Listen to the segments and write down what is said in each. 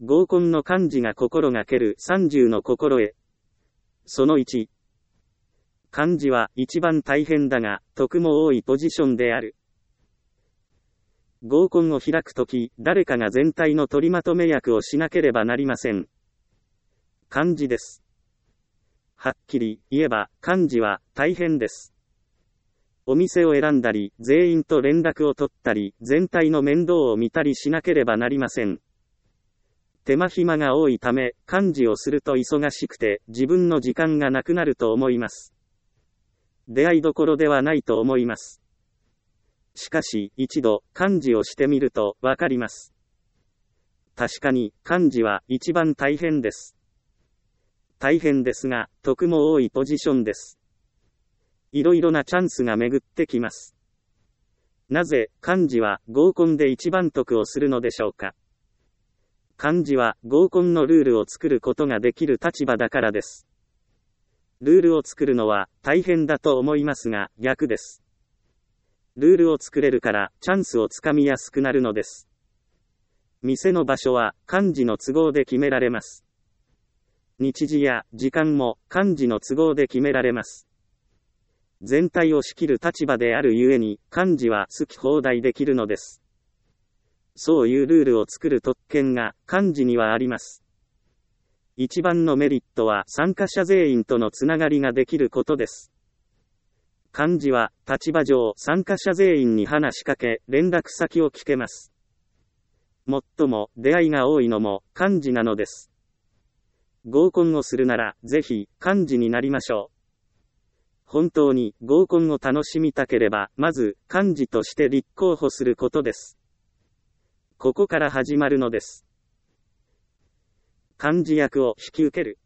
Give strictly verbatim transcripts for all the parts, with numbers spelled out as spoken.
合コンの幹事が心がけるさんじゅうの心得。そのいち。幹事は一番大変だが、得も多いポジションである。合コンを開くとき、誰かが全体の取りまとめ役をしなければなりません。幹事です。はっきり言えば、幹事は大変です。お店を選んだり、全員と連絡を取ったり、全体の面倒を見たりしなければなりません。手間暇が多いため、幹事をすると忙しくて、自分の時間がなくなると思います。出会いどころではないと思います。しかし、一度、幹事をしてみると、わかります。確かに、幹事は一番大変です。大変ですが、得も多いポジションです。いろいろなチャンスが巡ってきます。なぜ、幹事は合コンで一番得をするのでしょうか。幹事は合コンのルールを作ることができる立場だからです。ルールを作るのは大変だと思いますが、逆です。ルールを作れるからチャンスをつかみやすくなるのです。店の場所は幹事の都合で決められます。日時や時間も幹事の都合で決められます。全体を仕切る立場であるゆえに、幹事は好き放題できるのです。そういうルールを作る特権が幹事にはあります。一番のメリットは参加者全員とのつながりができることです。幹事は立場上参加者全員に話しかけ連絡先を聞けます。もっとも出会いが多いのも幹事なのです。合コンをするならぜひ幹事になりましょう。本当に合コンを楽しみたければまず幹事として立候補することです。ここから始まるのです。幹事役を引き受ける。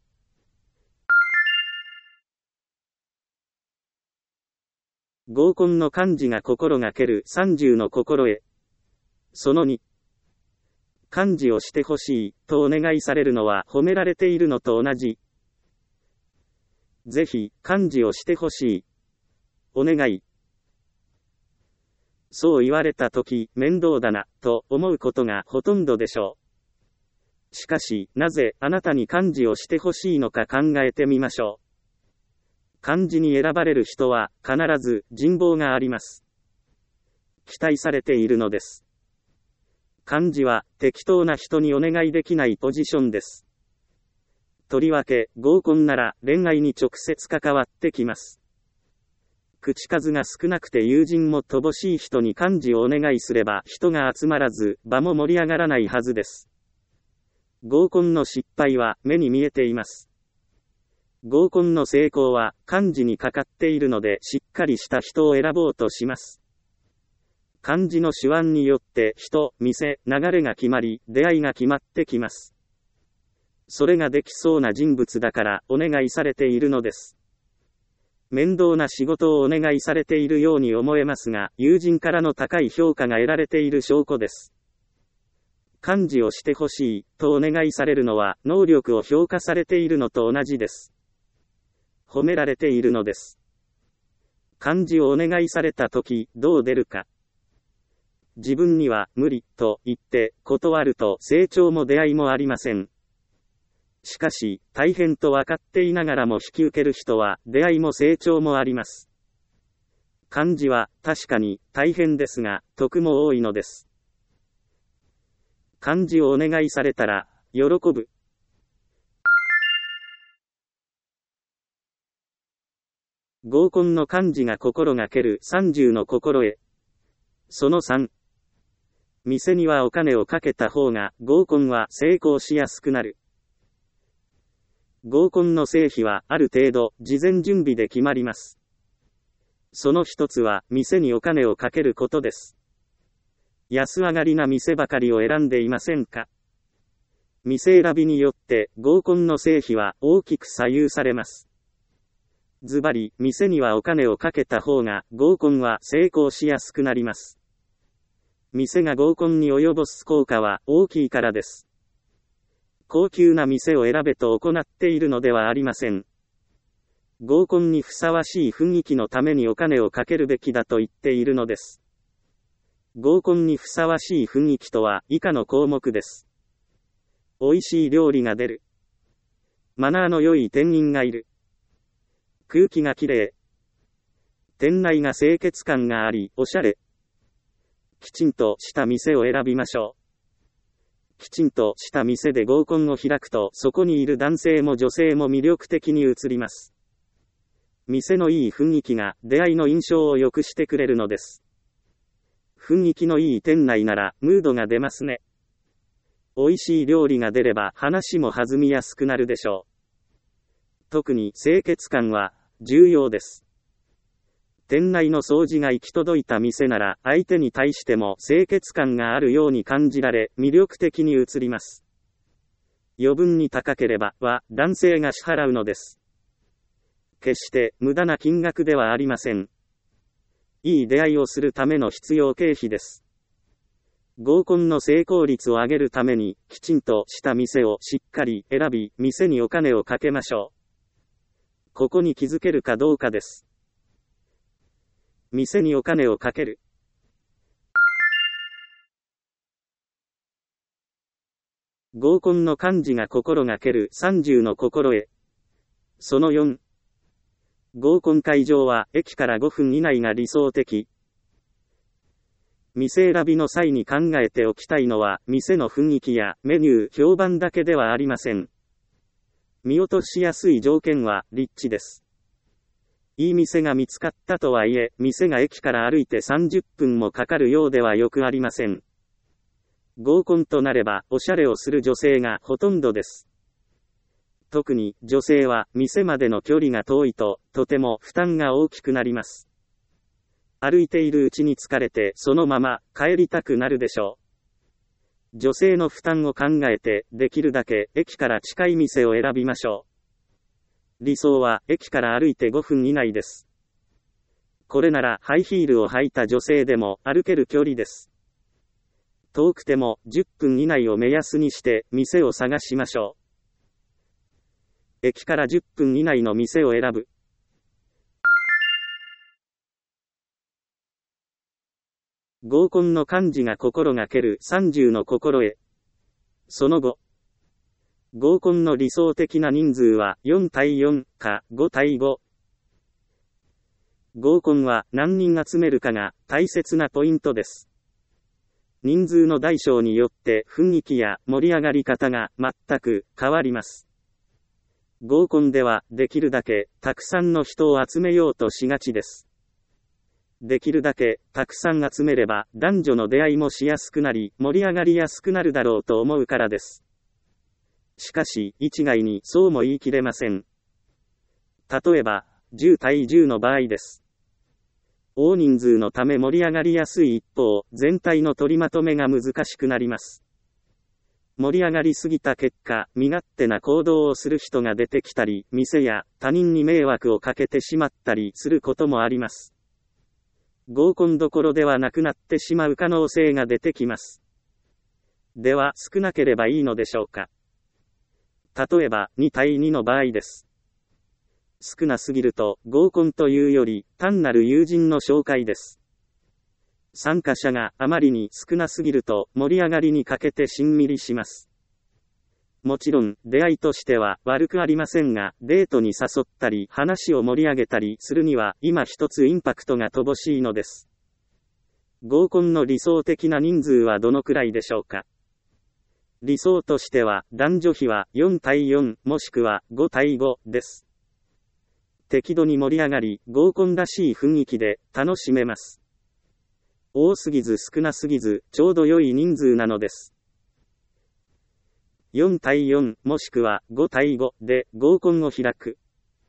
合コンの幹事が心がけるさんじゅうの心得。そのに。幹事をしてほしいとお願いされるのは褒められているのと同じ。ぜひ幹事をしてほしい。お願い。そう言われたとき、面倒だな、と思うことがほとんどでしょう。しかし、なぜあなたに幹事をしてほしいのか考えてみましょう。幹事に選ばれる人は、必ず人望があります。期待されているのです。幹事は、適当な人にお願いできないポジションです。とりわけ、合コンなら恋愛に直接関わってきます。口数が少なくて友人も乏しい人に幹事をお願いすれば人が集まらず場も盛り上がらないはずです。合コンの失敗は目に見えています。合コンの成功は幹事にかかっているのでしっかりした人を選ぼうとします。幹事の手腕によって人、店、流れが決まり出会いが決まってきます。それができそうな人物だからお願いされているのです。面倒な仕事をお願いされているように思えますが、友人からの高い評価が得られている証拠です。幹事をしてほしいとお願いされるのは能力を評価されているのと同じです。褒められているのです。幹事をお願いされたとき、どう出るか。自分には無理と言って断ると成長も出会いもありません。しかし、大変と分かっていながらも引き受ける人は、出会いも成長もあります。幹事は、確かに、大変ですが、得も多いのです。幹事をお願いされたら、喜ぶ。合コンの幹事が心がけるさんじゅうの心得。そのさん。店にはお金をかけた方が、合コンは成功しやすくなる。合コンの成否はある程度事前準備で決まります。その一つは店にお金をかけることです。安上がりな店ばかりを選んでいませんか？店選びによって合コンの成否は大きく左右されます。ズバリ、店にはお金をかけた方が合コンは成功しやすくなります。店が合コンに及ぼす効果は大きいからです。高級な店を選べと行っているのではありません。合コンにふさわしい雰囲気のためにお金をかけるべきだと言っているのです。合コンにふさわしい雰囲気とは以下の項目です。 美味しい料理が出る。マナーの良い店員がいる。空気がきれい。店内が清潔感があり、おしゃれ。きちんとした店を選びましょう。きちんとした店で合コンを開くと、そこにいる男性も女性も魅力的に映ります。店のいい雰囲気が出会いの印象を良くしてくれるのです。雰囲気のいい店内ならムードが出ますね。美味しい料理が出れば話も弾みやすくなるでしょう。特に清潔感は重要です。店内の掃除が行き届いた店なら相手に対しても清潔感があるように感じられ魅力的に映ります。余分に高ければは男性が支払うのです。決して無駄な金額ではありません。いい出会いをするための必要経費です。合コンの成功率を上げるためにきちんとした店をしっかり選び、店にお金をかけましょう。ここに気づけるかどうかです。店にお金をかける。合コンの幹事が心がけるさんじゅうの心得。そのよん。合コン会場は駅からごふん以内が理想的。店選びの際に考えておきたいのは店の雰囲気やメニュー、評判だけではありません。見落としやすい条件は立地です。いい店が見つかったとはいえ、店が駅から歩いてさんじゅっぷんもかかるようではよくありません。合コンとなればおしゃれをする女性がほとんどです。特に女性は店までの距離が遠いととても負担が大きくなります。歩いているうちに疲れてそのまま帰りたくなるでしょう。女性の負担を考えてできるだけ駅から近い店を選びましょう。理想は駅から歩いてごふん以内です。これならハイヒールを履いた女性でも歩ける距離です。遠くてもじゅっぷん以内を目安にして店を探しましょう。駅からじゅっぷん以内の店を選ぶ。合コンの幹事が心がけるさんじゅうの心得。その後。合コンの理想的な人数はよん対よんかご対ご。合コンは何人集めるかが大切なポイントです。人数の大小によって雰囲気や盛り上がり方が全く変わります。合コンではできるだけたくさんの人を集めようとしがちです。できるだけたくさん集めれば男女の出会いもしやすくなり盛り上がりやすくなるだろうと思うからです。しかし一概にそうも言い切れません。例えばじゅう対じゅうの場合です。大人数のため盛り上がりやすい一方、全体の取りまとめが難しくなります。盛り上がりすぎた結果、身勝手な行動をする人が出てきたり、店や他人に迷惑をかけてしまったりすることもあります。合コンどころではなくなってしまう可能性が出てきます。では、少なければいいのでしょうか。例えば、に対にの場合です。少なすぎると、合コンというより、単なる友人の紹介です。参加者があまりに少なすぎると盛り上がりに欠けてしんみりします。もちろん出会いとしては悪くありませんが、デートに誘ったり話を盛り上げたりするには今一つインパクトが乏しいのです。合コンの理想的な人数はどのくらいでしょうか。理想としては男女比はよん対よんもしくはご対ごです。適度に盛り上がり合コンらしい雰囲気で楽しめます。多すぎず少なすぎず、ちょうど良い人数なのです。よん対よん、もしくはご対ごで合コンを開く。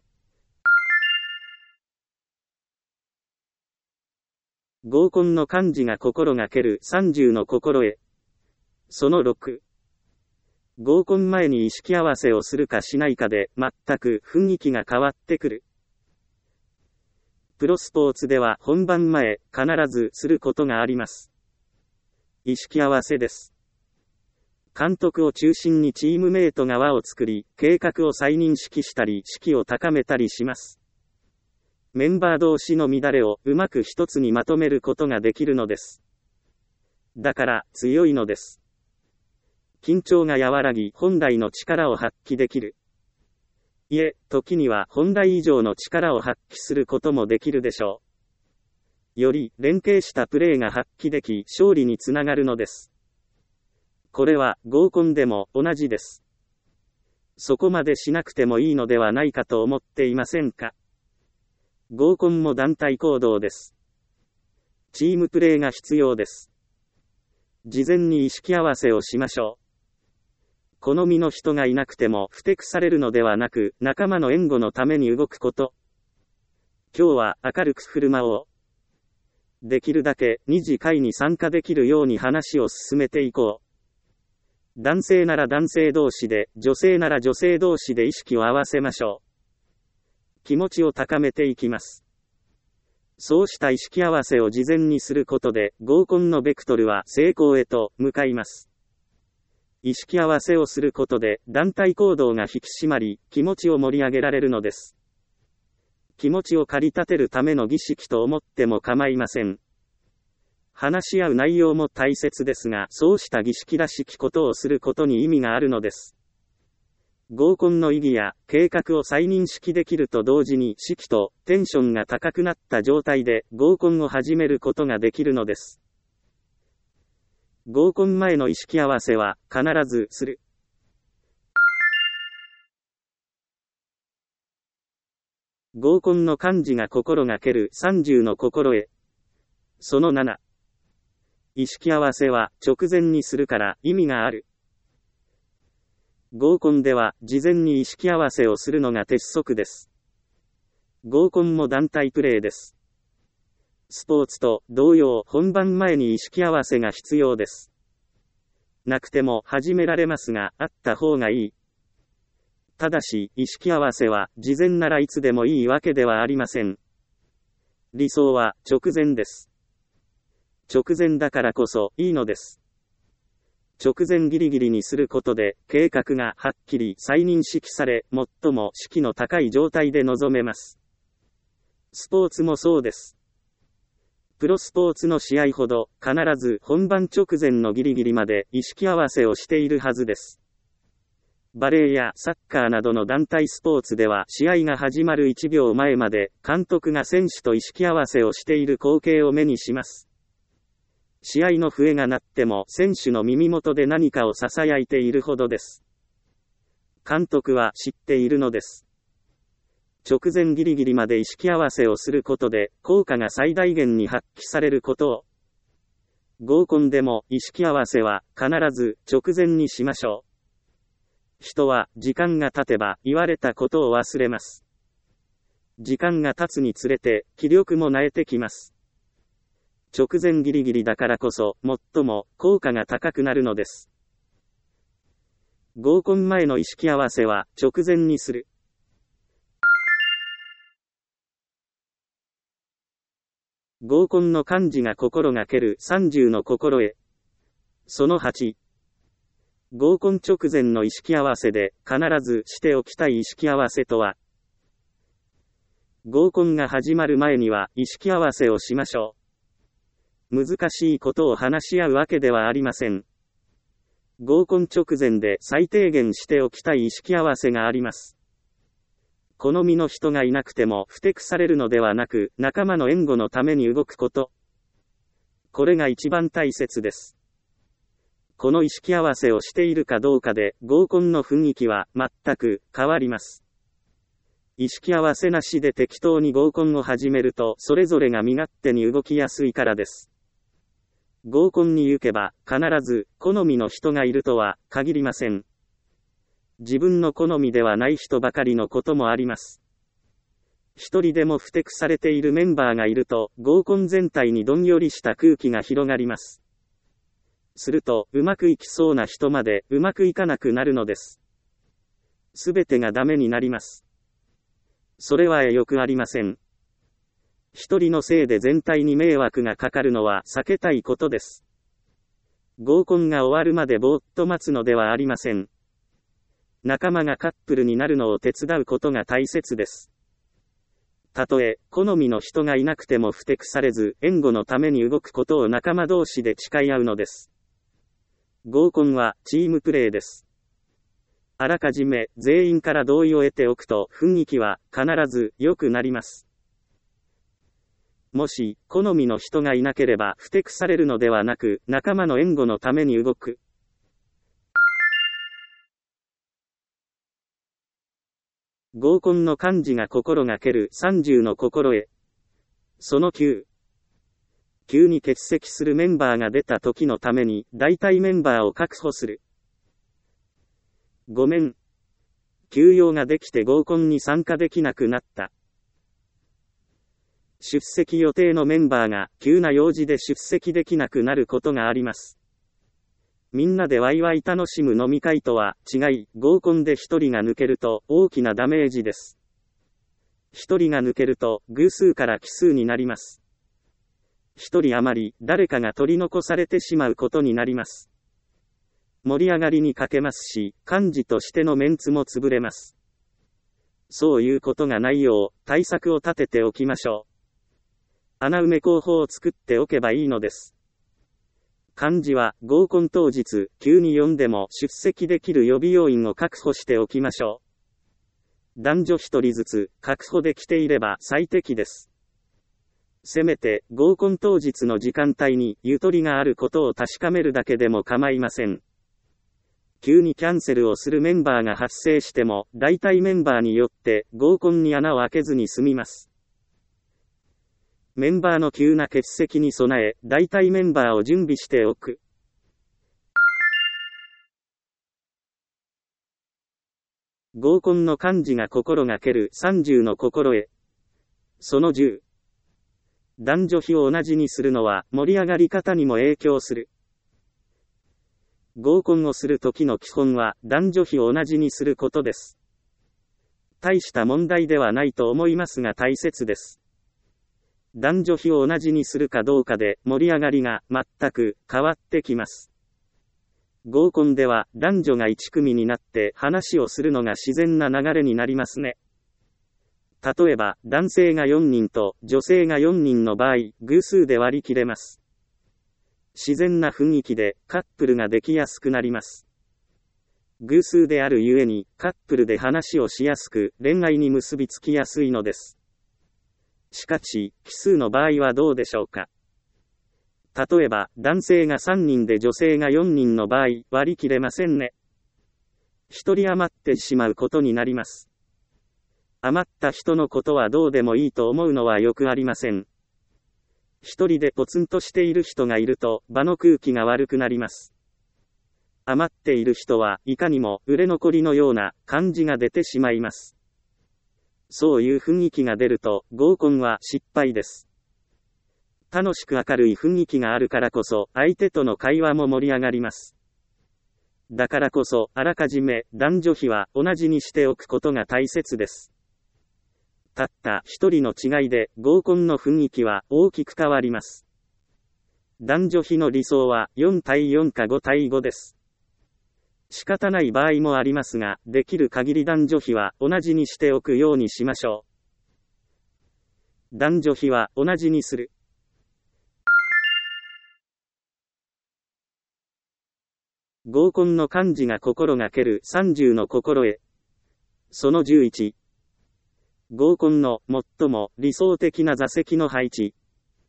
合コンの幹事が心がけるさんじゅうの心得。そのろく。合コン前に意識合わせをするかしないかで全く雰囲気が変わってくる。プロスポーツでは本番前、必ずすることがあります。意識合わせです。監督を中心にチームメイトが輪を作り、計画を再認識したり、士気を高めたりします。メンバー同士の乱れをうまく一つにまとめることができるのです。だから、強いのです。 緊張が和らぎ本来の力を発揮できる。いえ、時には本来以上の力を発揮することもできるでしょう。より連携したプレーが発揮でき勝利につながるのです。これは合コンでも同じです。そこまでしなくてもいいのではないかと思っていませんか？合コンも団体行動です。チームプレーが必要です。事前に意識合わせをしましょう。好みの人がいなくてもふてくされるのではなく、仲間の援護のために動くこと。今日は明るく振る舞おう。できるだけ二次会に参加できるように話を進めていこう。男性なら男性同士で、女性なら女性同士で意識を合わせましょう。気持ちを高めていきます。そうした意識合わせを事前にすることで、合コンのベクトルは成功へと向かいます。意識合わせをすることで、団体行動が引き締まり、気持ちを盛り上げられるのです。気持ちを駆り立てるための儀式と思っても構いません。話し合う内容も大切ですが、そうした儀式らしきことをすることに意味があるのです。合コンの意義や計画を再認識できると同時に士気とテンションが高くなった状態で合コンを始めることができるのです。合コン前の意識合わせは必ずする。合コンの幹事が心がけるさんじゅうの心得。そのなな。意識合わせは直前にするから意味がある。合コンでは事前に意識合わせをするのが鉄則です。合コンも団体プレーです。スポーツと同様、本番前に意識合わせが必要です。なくても始められますが、あった方がいい。ただし、意識合わせは事前ならいつでもいいわけではありません。理想は直前です。直前だからこそいいのです。直前ギリギリにすることで、計画がはっきり再認識され、最も士気の高い状態で臨めます。スポーツもそうです。プロスポーツの試合ほど、必ず本番直前のギリギリまで意識合わせをしているはずです。バレーやサッカーなどの団体スポーツでは試合が始まるいちびょうまえまで監督が選手と意識合わせをしている光景を目にします。試合の笛が鳴っても選手の耳元で何かを囁いているほどです。監督は知っているのです。直前ギリギリまで意識合わせをすることで効果が最大限に発揮されることを。合コンでも意識合わせは必ず直前にしましょう。人は時間が経てば言われたことを忘れます。時間が経つにつれて気力も萎えてきます。直前ギリギリだからこそ最も効果が高くなるのです。合コン前の意識合わせは直前にする。合コンの幹事が心がけるさんじゅうの心得。そのはち。合コン直前の意識合わせで必ずしておきたい意識合わせとは。合コンが始まる前には意識合わせをしましょう。難しいことを話し合うわけではありません。合コン直前で最低限しておきたい意識合わせがあります。好みの人がいなくてもふてくされるのではなく、仲間の援護のために動くこと。これが一番大切です。この意識合わせをしているかどうかで、合コンの雰囲気は全く変わります。意識合わせなしで適当に合コンを始めると、それぞれが身勝手に動きやすいからです。合コンに行けば、必ず好みの人がいるとは限りません。自分の好みではない人ばかりのこともあります。一人でもふてくされているメンバーがいると、合コン全体にどんよりした空気が広がります。すると、うまくいきそうな人までうまくいかなくなるのです。すべてがダメになります。それはよくありません。一人のせいで全体に迷惑がかかるのは避けたいことです。合コンが終わるまでぼーっと待つのではありません。仲間がカップルになるのを手伝うことが大切です。たとえ、好みの人がいなくてもふてくされず、援護のために動くことを仲間同士で誓い合うのです。 合コンはチームプレーです。あらかじめ全員から同意を得ておくと雰囲気は必ず良くなります。もし好みの人がいなければふてくされるのではなく、仲間の援護のために動く。合コンの幹事が心がけるさんじゅうの心得。そのきゅう。急に欠席するメンバーが出た時のために代替メンバーを確保する。ごめん。休養ができて合コンに参加できなくなった。出席予定のメンバーが急な用事で出席できなくなることがあります。みんなでワイワイ楽しむ飲み会とは違い、合コンで一人が抜けると大きなダメージです。一人が抜けると偶数から奇数になります。一人余り誰かが取り残されてしまうことになります。盛り上がりに欠けますし、幹事としてのメンツも潰れます。そういうことがないよう、対策を立てておきましょう。穴埋め候補を作っておけばいいのです。幹事は、合コン当日、急に呼んでも出席できる予備要員を確保しておきましょう。男女一人ずつ、確保できていれば最適です。せめて、合コン当日の時間帯に、ゆとりがあることを確かめるだけでも構いません。急にキャンセルをするメンバーが発生しても、代替メンバーによって合コンに穴を開けずに済みます。メンバーの急な欠席に備え、代替メンバーを準備しておく。合コンの幹事が心がけるさんじゅうの心得。そのじゅう。男女比を同じにするのは盛り上がり方にも影響する。合コンをするときの基本は男女比を同じにすることです。大した問題ではないと思いますが大切です。男女比を同じにするかどうかで盛り上がりが全く変わってきます。合コンでは男女がいち組になって話をするのが自然な流れになりますね。例えば男性がよにんと女性がよにんの場合、偶数で割り切れます。自然な雰囲気でカップルができやすくなります。偶数であるゆえにカップルで話をしやすく恋愛に結びつきやすいのです。しかし、奇数の場合はどうでしょうか。例えば、男性がさんにんで女性がよにんの場合、割り切れませんね。一人余ってしまうことになります。余った人のことはどうでもいいと思うのはよくありません。一人でポツンとしている人がいると、場の空気が悪くなります。余っている人はいかにも売れ残りのような感じが出てしまいます。そういう雰囲気が出ると、合コンは失敗です。楽しく明るい雰囲気があるからこそ、相手との会話も盛り上がります。だからこそ、あらかじめ男女比は同じにしておくことが大切です。たった一人の違いで、合コンの雰囲気は大きく変わります。男女比の理想はよん対よんかご対ごです。仕方ない場合もありますが、できる限り男女比は同じにしておくようにしましょう。男女比は同じにする。合コンの幹事が心がけるさんじゅうの心得。そのじゅういち。合コンの最も理想的な座席の配置。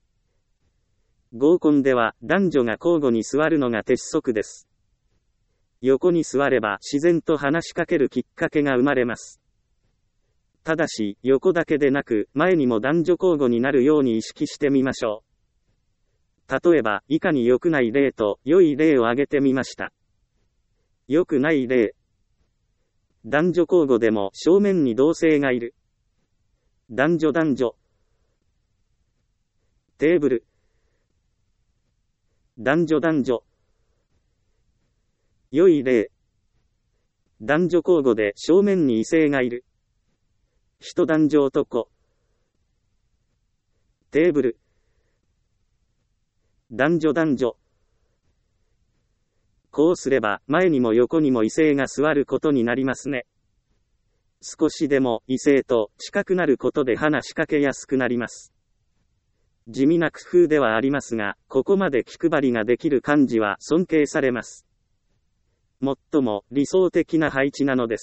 合コンでは男女が交互に座るのが鉄則です。横に座れば自然と話しかけるきっかけが生まれます。ただし、横だけでなく、前にも男女交互になるように意識してみましょう。例えば、いかに良くない例と良い例を挙げてみました。良くない例。男女交互でも正面に同性がいる。男女男女。テーブル。男女男女。良い例。男女交互で正面に異性がいる。人男女男。テーブル。男女男女。こうすれば前にも横にも異性が座ることになりますね。少しでも異性と近くなることで話しかけやすくなります。地味な工夫ではありますが、ここまで気配りができる幹事は尊敬されます。 最も理想的な配置なのです。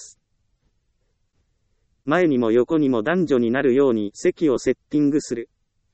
前にも横にも男女になるように席をセッティングする。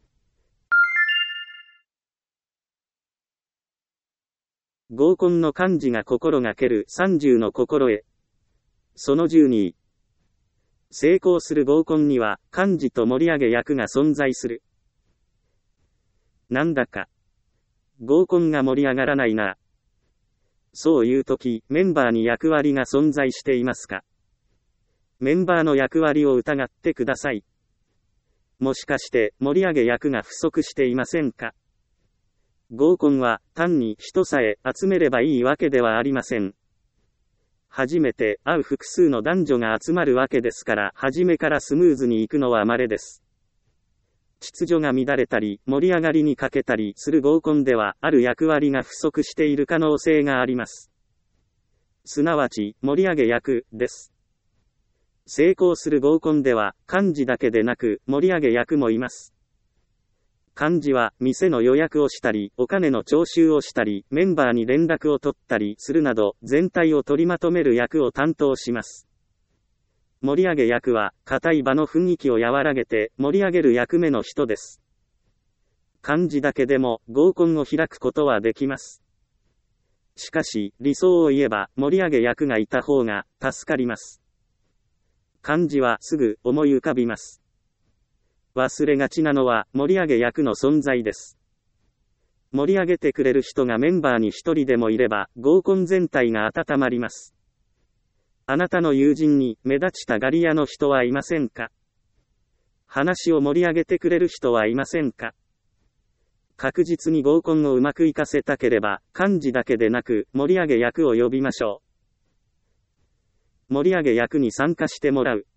合コンの幹事が心がけるさんじゅうの心得。そのじゅうに。成功する合コンには幹事と盛り上げ役が存在する。なんだか合コンが盛り上がらないな。そういうとき、メンバーに役割が存在していますか？メンバーの役割を疑ってください。もしかして盛り上げ役が不足していませんか？合コンは単に人さえ集めればいいわけではありません。初めて会う複数の男女が集まるわけですから、初めからスムーズにいくのは稀です。秩序が乱れたり、盛り上がりに欠けたりする合コンでは、ある役割が不足している可能性があります。すなわち、盛り上げ役です。成功する合コンでは、幹事だけでなく、盛り上げ役もいます。幹事は、店の予約をしたり、お金の徴収をしたり、メンバーに連絡を取ったりするなど、全体を取りまとめる役を担当します。盛り上げ役は、固い場の雰囲気を和らげて、盛り上げる役目の人です。幹事だけでも、合コンを開くことはできます。しかし、理想を言えば、盛り上げ役がいた方が、助かります。幹事は、すぐ、思い浮かびます。忘れがちなのは、盛り上げ役の存在です。盛り上げてくれる人がメンバーに一人でもいれば、合コン全体が温まります。あなたの友人に目立ちたがり屋の人はいませんか？話を盛り上げてくれる人はいませんか？確実に合コンをうまくいかせたければ、幹事だけでなく、盛り上げ役を呼びましょう。盛り上げ役に参加してもらう。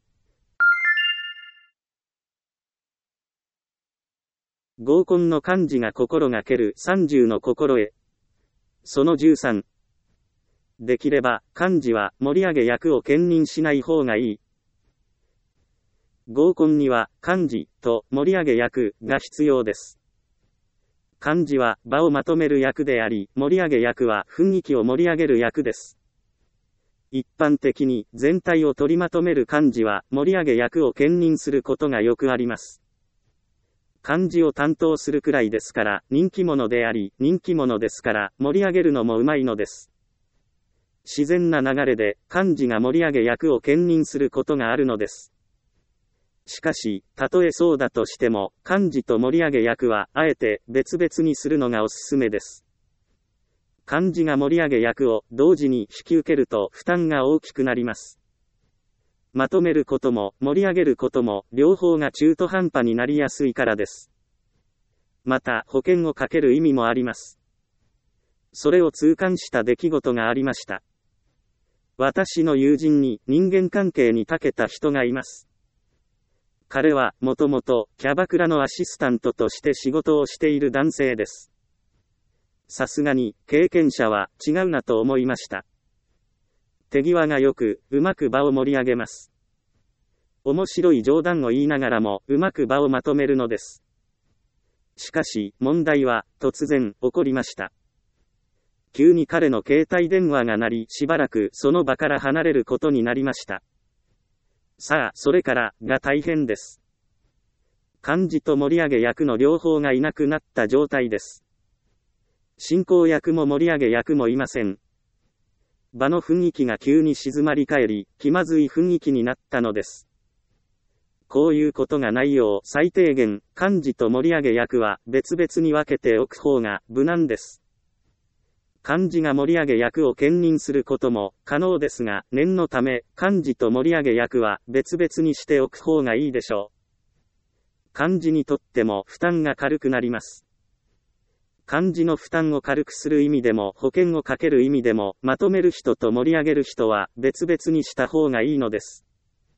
合コンの幹事が心がけるさんじゅうの心得。そのじゅうさん。できれば、幹事は盛り上げ役を兼任しない方がいい。合コンには、幹事と盛り上げ役が必要です。幹事は場をまとめる役であり、盛り上げ役は雰囲気を盛り上げる役です。一般的に全体を取りまとめる幹事は盛り上げ役を兼任することがよくあります。幹事を担当するくらいですから人気者であり、人気者ですから盛り上げるのもうまいのです。自然な流れで幹事が盛り上げ役を兼任することがあるのです。しかし、たとえそうだとしても、幹事と盛り上げ役はあえて別々にするのがおすすめです。幹事が盛り上げ役を同時に引き受けると負担が大きくなります。まとめることも盛り上げることも両方が中途半端になりやすいからです。また保険をかける意味もあります。それを痛感した出来事がありました。私の友人に人間関係に長けた人がいます。彼はもともとキャバクラのアシスタントとして仕事をしている男性です。さすがに経験者は違うなと思いました。手際がよく、うまく場を盛り上げます。面白い冗談を言いながらも、うまく場をまとめるのです。しかし、問題は、突然、起こりました。急に彼の携帯電話が鳴り、しばらくその場から離れることになりました。さあ、それから、が大変です。幹事と盛り上げ役の両方がいなくなった状態です。進行役も盛り上げ役もいません。場の雰囲気が急に静まり返り、気まずい雰囲気になったのです。こういうことがないよう、最低限、幹事と盛り上げ役は別々に分けておく方が無難です。幹事が盛り上げ役を兼任することも可能ですが、念のため、幹事と盛り上げ役は別々にしておく方がいいでしょう。幹事にとっても負担が軽くなります。幹事の負担を軽くする意味でも保険をかける意味でも、まとめる人と盛り上げる人は別々にした方がいいのです。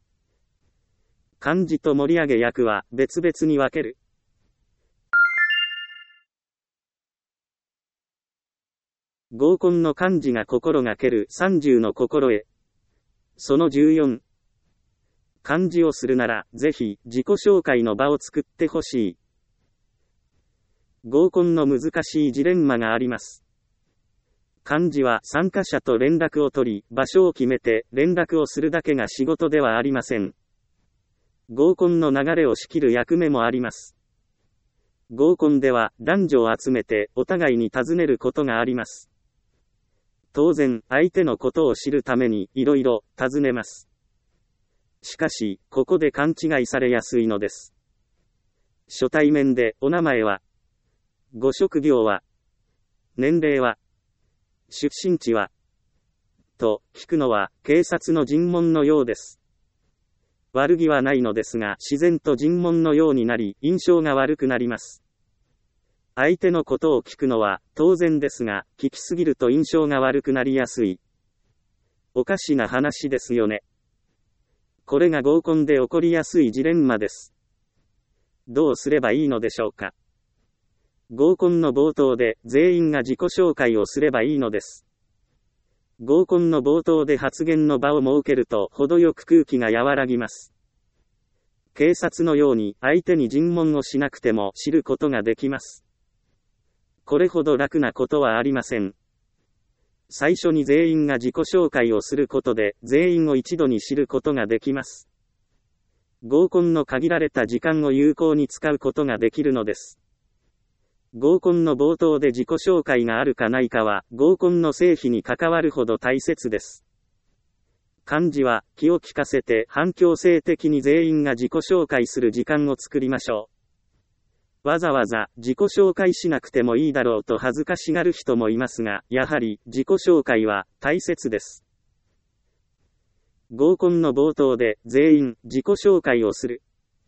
幹事と盛り上げ役は別々に分ける。合コンの幹事が心がけるさんじゅうの心得。そのじゅうよん。幹事をするなら、ぜひ自己紹介の場を作ってほしい。合コンの難しいジレンマがあります。 幹事は参加者と連絡を取り、場所を決めて連絡をするだけが仕事ではありません。合コンの流れを仕切る役目もあります。合コンでは男女を集めてお互いに尋ねることがあります。当然、相手のことを知るためにいろいろ尋ねます。しかし、ここで勘違いされやすいのです。初対面でお名前は、ご職業は、年齢は、出身地は、と聞くのは警察の尋問のようです。悪気はないのですが、自然と尋問のようになり、印象が悪くなります。相手のことを聞くのは当然ですが、聞きすぎると印象が悪くなりやすい。おかしな話ですよね。これが合コンで起こりやすいジレンマです。どうすればいいのでしょうか。合コンの冒頭で全員が自己紹介をすればいいのです。合コンの冒頭で発言の場を設けると程よく空気が和らぎます。警察のように相手に尋問をしなくても知ることができます。これほど楽なことはありません。最初に全員が自己紹介をすることで全員を一度に知ることができます。合コンの限られた時間を有効に使うことができるのです。合コンの冒頭で自己紹介があるかないかは合コンの成否に関わるほど大切です。幹事は気を利かせて反強制的に全員が自己紹介する時間を作りましょう。わざわざ自己紹介しなくてもいいだろうと恥ずかしがる人もいますが、やはり自己紹介は大切です。合コンの冒頭で全員自己紹介をする。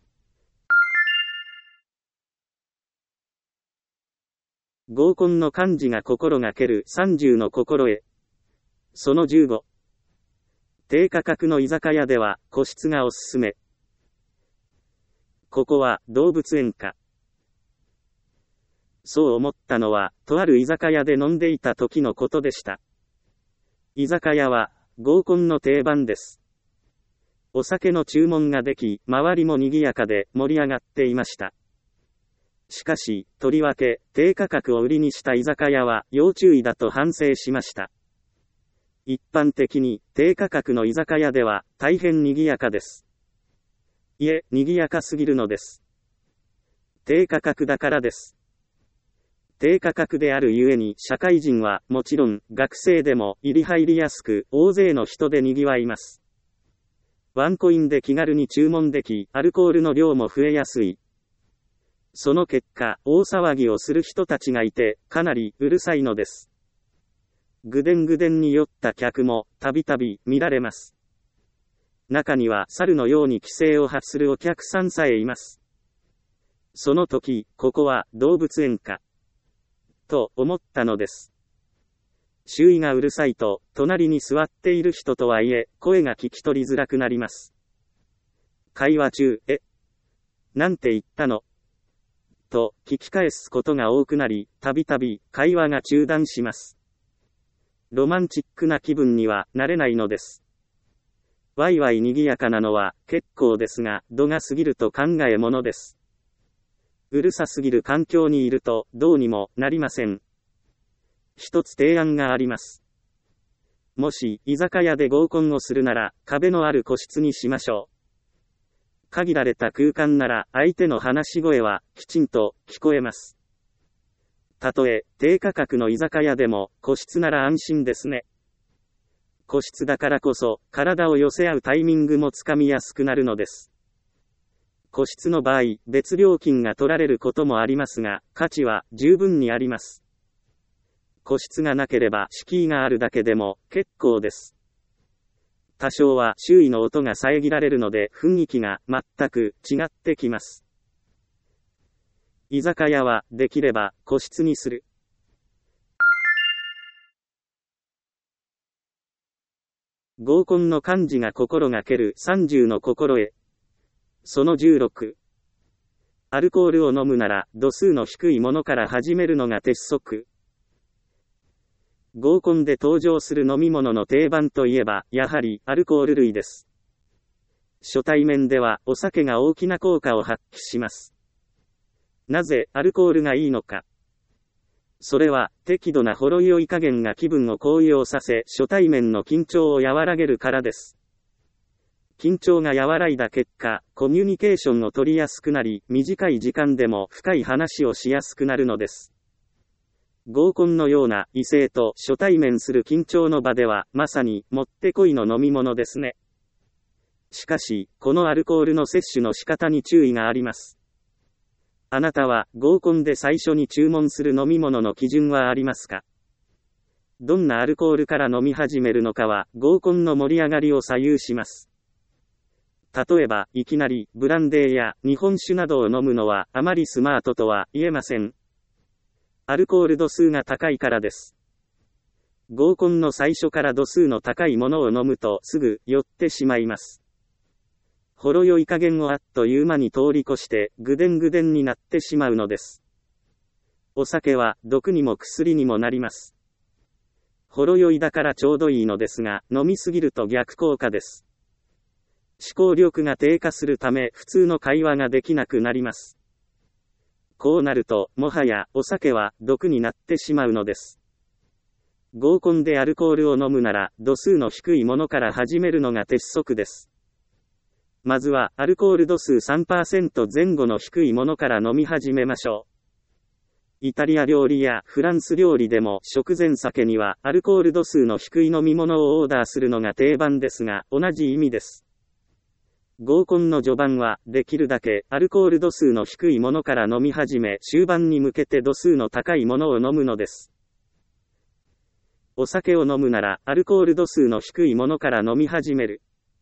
合コンの幹事が心がけるさんじゅうの心得。そのじゅうご。低価格の居酒屋では個室がおすすめ。ここは動物園か。そう思ったのは、とある居酒屋で飲んでいた時のことでした。居酒屋は合コンの定番です。お酒の注文ができ、周りも賑やかで盛り上がっていました。しかし、とりわけ、低価格を売りにした居酒屋は要注意だと反省しました。一般的に、低価格の居酒屋では大変賑やかです。いえ、賑やかすぎるのです。低価格だからです。低価格であるゆえに社会人はもちろん学生でも入り入りやすく大勢の人で賑わいます。ワンコインで気軽に注文でき、アルコールの量も増えやすい。その結果、大騒ぎをする人たちがいて、かなりうるさいのです。ぐでんぐでんに酔った客もたびたび見られます。中には猿のように気勢を発するお客さんさえいます。その時、ここは動物園か。と思ったのです。周囲がうるさいと、隣に座っている人とはいえ、声が聞き取りづらくなります。会話中、え、なんて言ったのと聞き返すことが多くなり、たびたび会話が中断します。ロマンチックな気分にはなれないのです。ワイワイ賑やかなのは結構ですが、度が過ぎると考えものです。うるさすぎる環境にいるとどうにもなりません。一つ提案があります。もし居酒屋で合コンをするなら壁のある個室にしましょう。限られた空間なら相手の話し声はきちんと聞こえます。たとえ低価格の居酒屋でも個室なら安心ですね。個室だからこそ体を寄せ合うタイミングもつかみやすくなるのです。個室の場合、別料金が取られることもありますが、価値は十分にあります。個室がなければ敷居があるだけでも結構です。多少は周囲の音が遮られるので雰囲気が全く違ってきます。居酒屋はできれば個室にする。合コンの幹事が心がけるさんじゅうの心得。そのじゅうろく。アルコールを飲むなら度数の低いものから始めるのが鉄則。合コンで登場する飲み物の定番といえば、やはりアルコール類です。初対面ではお酒が大きな効果を発揮します。なぜアルコールがいいのか。 それは、適度なほろ酔い加減が気分を高揚させ、初対面の緊張を和らげるからです。緊張が和らいだ結果、コミュニケーションを取りやすくなり、短い時間でも深い話をしやすくなるのです。合コンのような異性と初対面する緊張の場では、まさにもってこいの飲み物ですね。しかし、このアルコールの摂取の仕方に注意があります。あなたは合コンで最初に注文する飲み物の基準はありますか？どんなアルコールから飲み始めるのかは、合コンの盛り上がりを左右します。例えば、いきなり、ブランデーや日本酒などを飲むのは、あまりスマートとは言えません。アルコール度数が高いからです。合コンの最初から度数の高いものを飲むと、すぐ、酔ってしまいます。ほろ酔い加減をあっという間に通り越して、ぐでんぐでんになってしまうのです。お酒は、毒にも薬にもなります。ほろ酔いだからちょうどいいのですが、飲みすぎると逆効果です。思考力が低下するため普通の会話ができなくなります。こうなると、もはやお酒は毒になってしまうのです。合コンでアルコールを飲むなら、度数の低いものから始めるのが鉄則です。まずは、アルコール度数 さんパーセント 前後の低いものから飲み始めましょう。イタリア料理やフランス料理でも食前酒にはアルコール度数の低い飲み物をオーダーするのが定番ですが、同じ意味です。合コンの序盤は、できるだけ、アルコール度数の低いものから飲み始め、終盤に向けて度数の高いものを飲むのです。お酒を飲むなら、アルコール度数の低いものから飲み始める。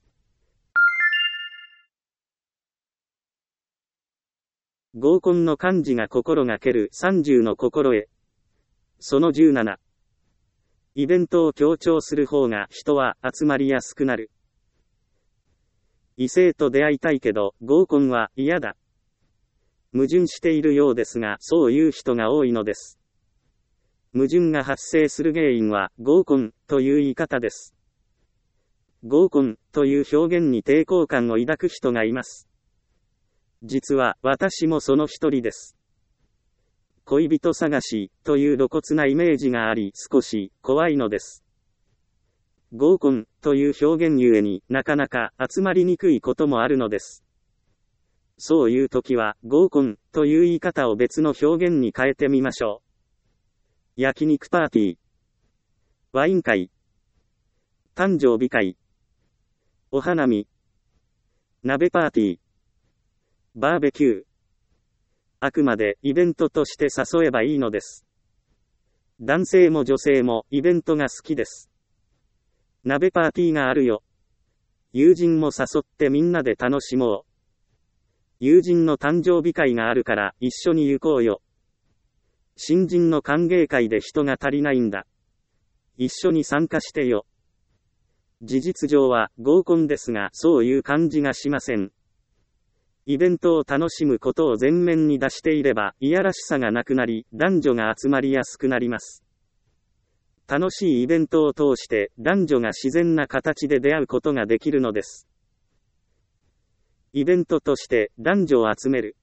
合コンの幹事が心がけるさんじゅうの心得。そのじゅうなな。イベントを強調する方が人は集まりやすくなる。異性と出会いたいけど、合コンは嫌だ。矛盾しているようですが、そういう人が多いのです。矛盾が発生する原因は、合コンという言い方です。合コンという表現に抵抗感を抱く人がいます。実は、私もその一人です。恋人探しという露骨なイメージがあり、少し怖いのです。合コンという表現ゆえになかなか集まりにくいこともあるのです。そういう時は合コンという言い方を別の表現に変えてみましょう。焼肉パーティー、ワイン会、誕生日会、お花見、鍋パーティー、バーベキュー。あくまでイベントとして誘えばいいのです。男性も女性もイベントが好きです。鍋パーティーがあるよ。友人も誘ってみんなで楽しもう。友人の誕生日会があるから一緒に行こうよ。新人の歓迎会で人が足りないんだ。一緒に参加してよ。事実上は合コンですが、そういう感じがしません。イベントを楽しむことを前面に出していれば、いやらしさがなくなり、男女が集まりやすくなります。楽しいイベントを通して男女が自然な形で出会うことができるのです。イベントとして男女を集める。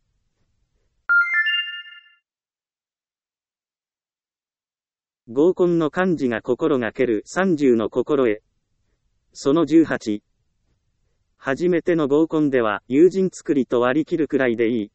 合コンの幹事が心がけるさんじゅうの心得。そのじゅうはち。初めての合コンでは友人作りと割り切るくらいでいい。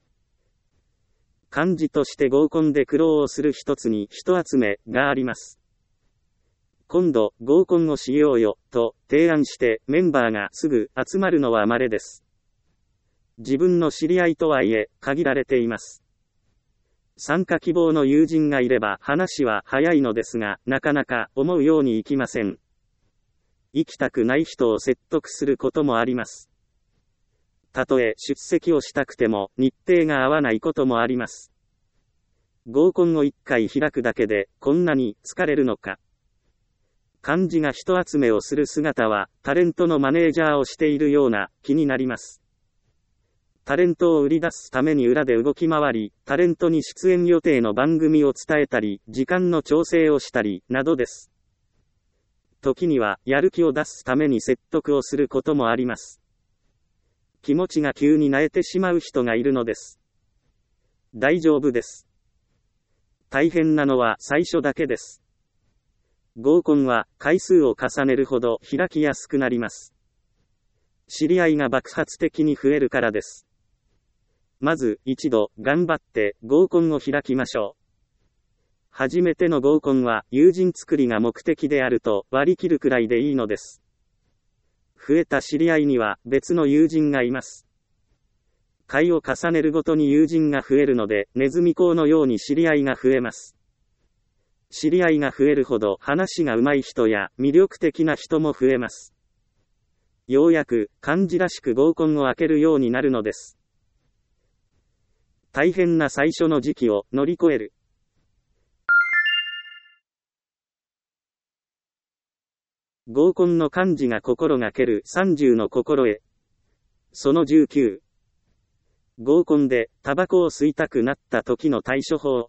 幹事として合コンで苦労をする一つに人集めがあります。今度合コンをしようよと提案してメンバーがすぐ集まるのは稀です。自分の知り合いとはいえ限られています。参加希望の友人がいれば話は早いのですが、なかなか思うようにいきません。行きたくない人を説得することもあります。たとえ出席をしたくても日程が合わないこともあります。合コンをいっかい開くだけでこんなに疲れるのか。幹事が人集めをする姿はタレントのマネージャーをしているような気になります。タレントを売り出すために裏で動き回り、タレントに出演予定の番組を伝えたり、時間の調整をしたり、などです。時には、やる気を出すために説得をすることもあります。気持ちが急に萎えてしまう人がいるのです。大丈夫です。 大変なのは最初だけです。合コンは回数を重ねるほど開きやすくなります。知り合いが爆発的に増えるからです。まず一度頑張って合コンを開きましょう。初めての合コンは友人作りが目的であると割り切るくらいでいいのです。増えた知り合いには別の友人がいます。回を重ねるごとに友人が増えるので、ネズミ講のように知り合いが増えます。知り合いが増えるほど話が上手い人や魅力的な人も増えます。ようやく漢字らしく合コンを開けるようになるのです。大変な最初の時期を乗り越える。合コンの漢字が心がけるさんじゅうの心得。そのじゅうきゅう。合コンでタバコを吸いたくなった時の対処法。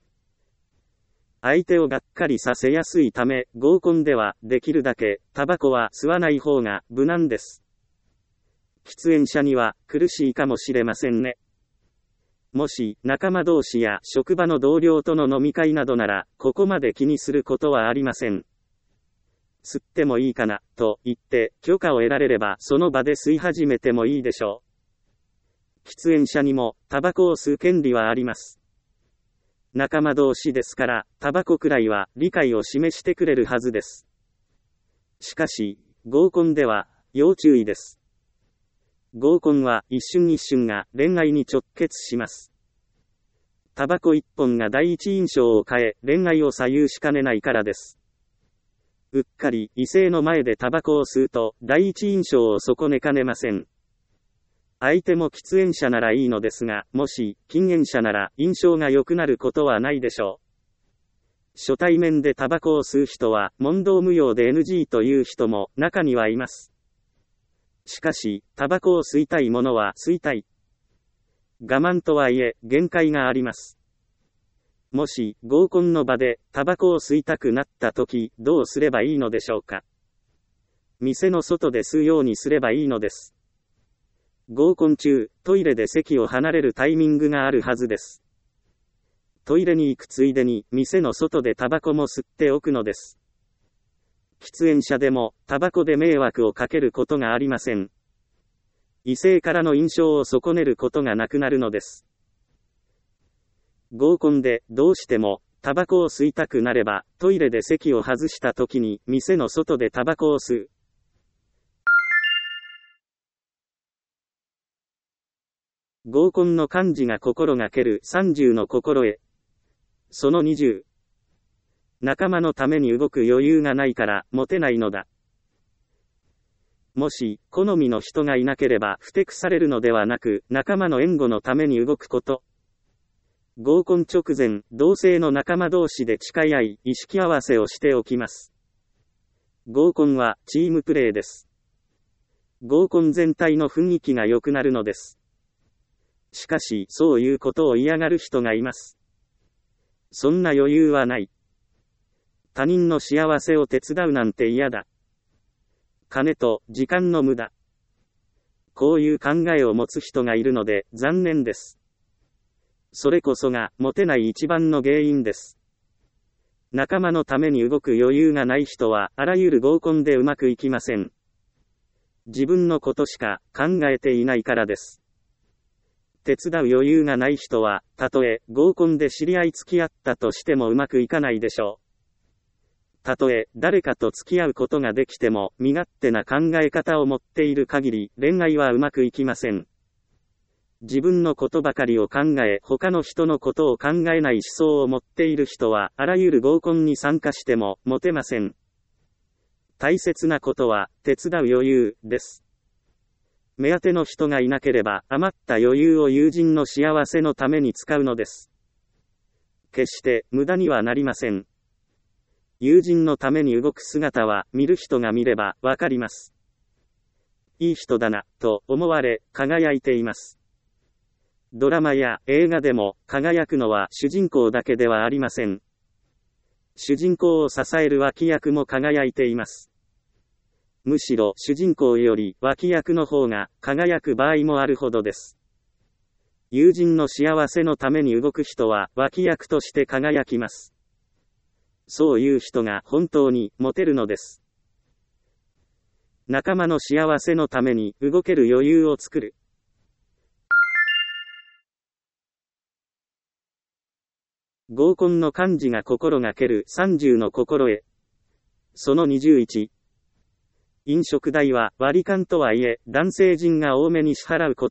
相手をがっかりさせやすいため、合コンではできるだけタバコは吸わない方が無難です。喫煙者には苦しいかもしれませんね。もし仲間同士や職場の同僚との飲み会などなら、ここまで気にすることはありません。吸ってもいいかな、と言って許可を得られればその場で吸い始めてもいいでしょう。喫煙者にもタバコを吸う権利はあります。仲間同士ですから、タバコくらいは理解を示してくれるはずです。しかし、合コンでは要注意です。合コンは一瞬一瞬が恋愛に直結します。タバコ一本が第一印象を変え、恋愛を左右しかねないからです。うっかり異性の前でタバコを吸うと、第一印象を損ねかねません。相手も喫煙者ならいいのですが、もし禁煙者なら印象が良くなることはないでしょう。初対面でタバコを吸う人は問答無用で エヌジー という人も中にはいます。しかし、タバコを吸いたいものは吸いたい。我慢とはいえ、限界があります。もし、合コンの場でタバコを吸いたくなった時、どうすればいいのでしょうか。店の外で吸うようにすればいいのです。合コン中、トイレで席を離れるタイミングがあるはずです。トイレに行くついでに、店の外でタバコも吸っておくのです。喫煙者でも、タバコで迷惑をかけることがありません。異性からの印象を損ねることがなくなるのです。合コンで、どうしても、タバコを吸いたくなれば、トイレで席を外した時に、店の外でタバコを吸う。合コンの漢字が心がけるさんじゅうの心得。そのにじゅう。仲間のために動く余裕がないからモテないのだ。もし好みの人がいなければふてくされるのではなく、仲間の援護のために動くこと。合コン直前、同性の仲間同士で誓い合い、意識合わせをしておきます。合コンはチームプレーです。合コン全体の雰囲気が良くなるのです。しかし、そういうことを嫌がる人がいます。そんな余裕はない。他人の幸せを手伝うなんて嫌だ。金と時間の無駄。こういう考えを持つ人がいるので残念です。それこそがモテない一番の原因です。仲間のために動く余裕がない人はあらゆる合コンでうまくいきません。自分のことしか考えていないからです。手伝う余裕がない人は、たとえ合コンで知り合い付き合ったとしてもうまくいかないでしょう。たとえ誰かと付き合うことができても、身勝手な考え方を持っている限り、恋愛はうまくいきません。自分のことばかりを考え、他の人のことを考えない思想を持っている人は、あらゆる合コンに参加しても、モテません。大切なことは、手伝う余裕、です。目当ての人がいなければ、余った余裕を友人の幸せのために使うのです。決して無駄にはなりません。友人のために動く姿は、見る人が見ればわかります。いい人だな、と思われ、輝いています。ドラマや映画でも、輝くのは主人公だけではありません。主人公を支える脇役も輝いています。むしろ主人公より脇役の方が輝く場合もあるほどです。 友人の幸せのために動く人は脇役として輝きます。そういう人が本当にモテるのです。仲間の幸せのために動ける余裕を作る。合コンの幹事が心がけるさんじゅうの心得。そのにじゅういち。飲食代は割り勘とはいえ、男性陣が多めに支払うこと。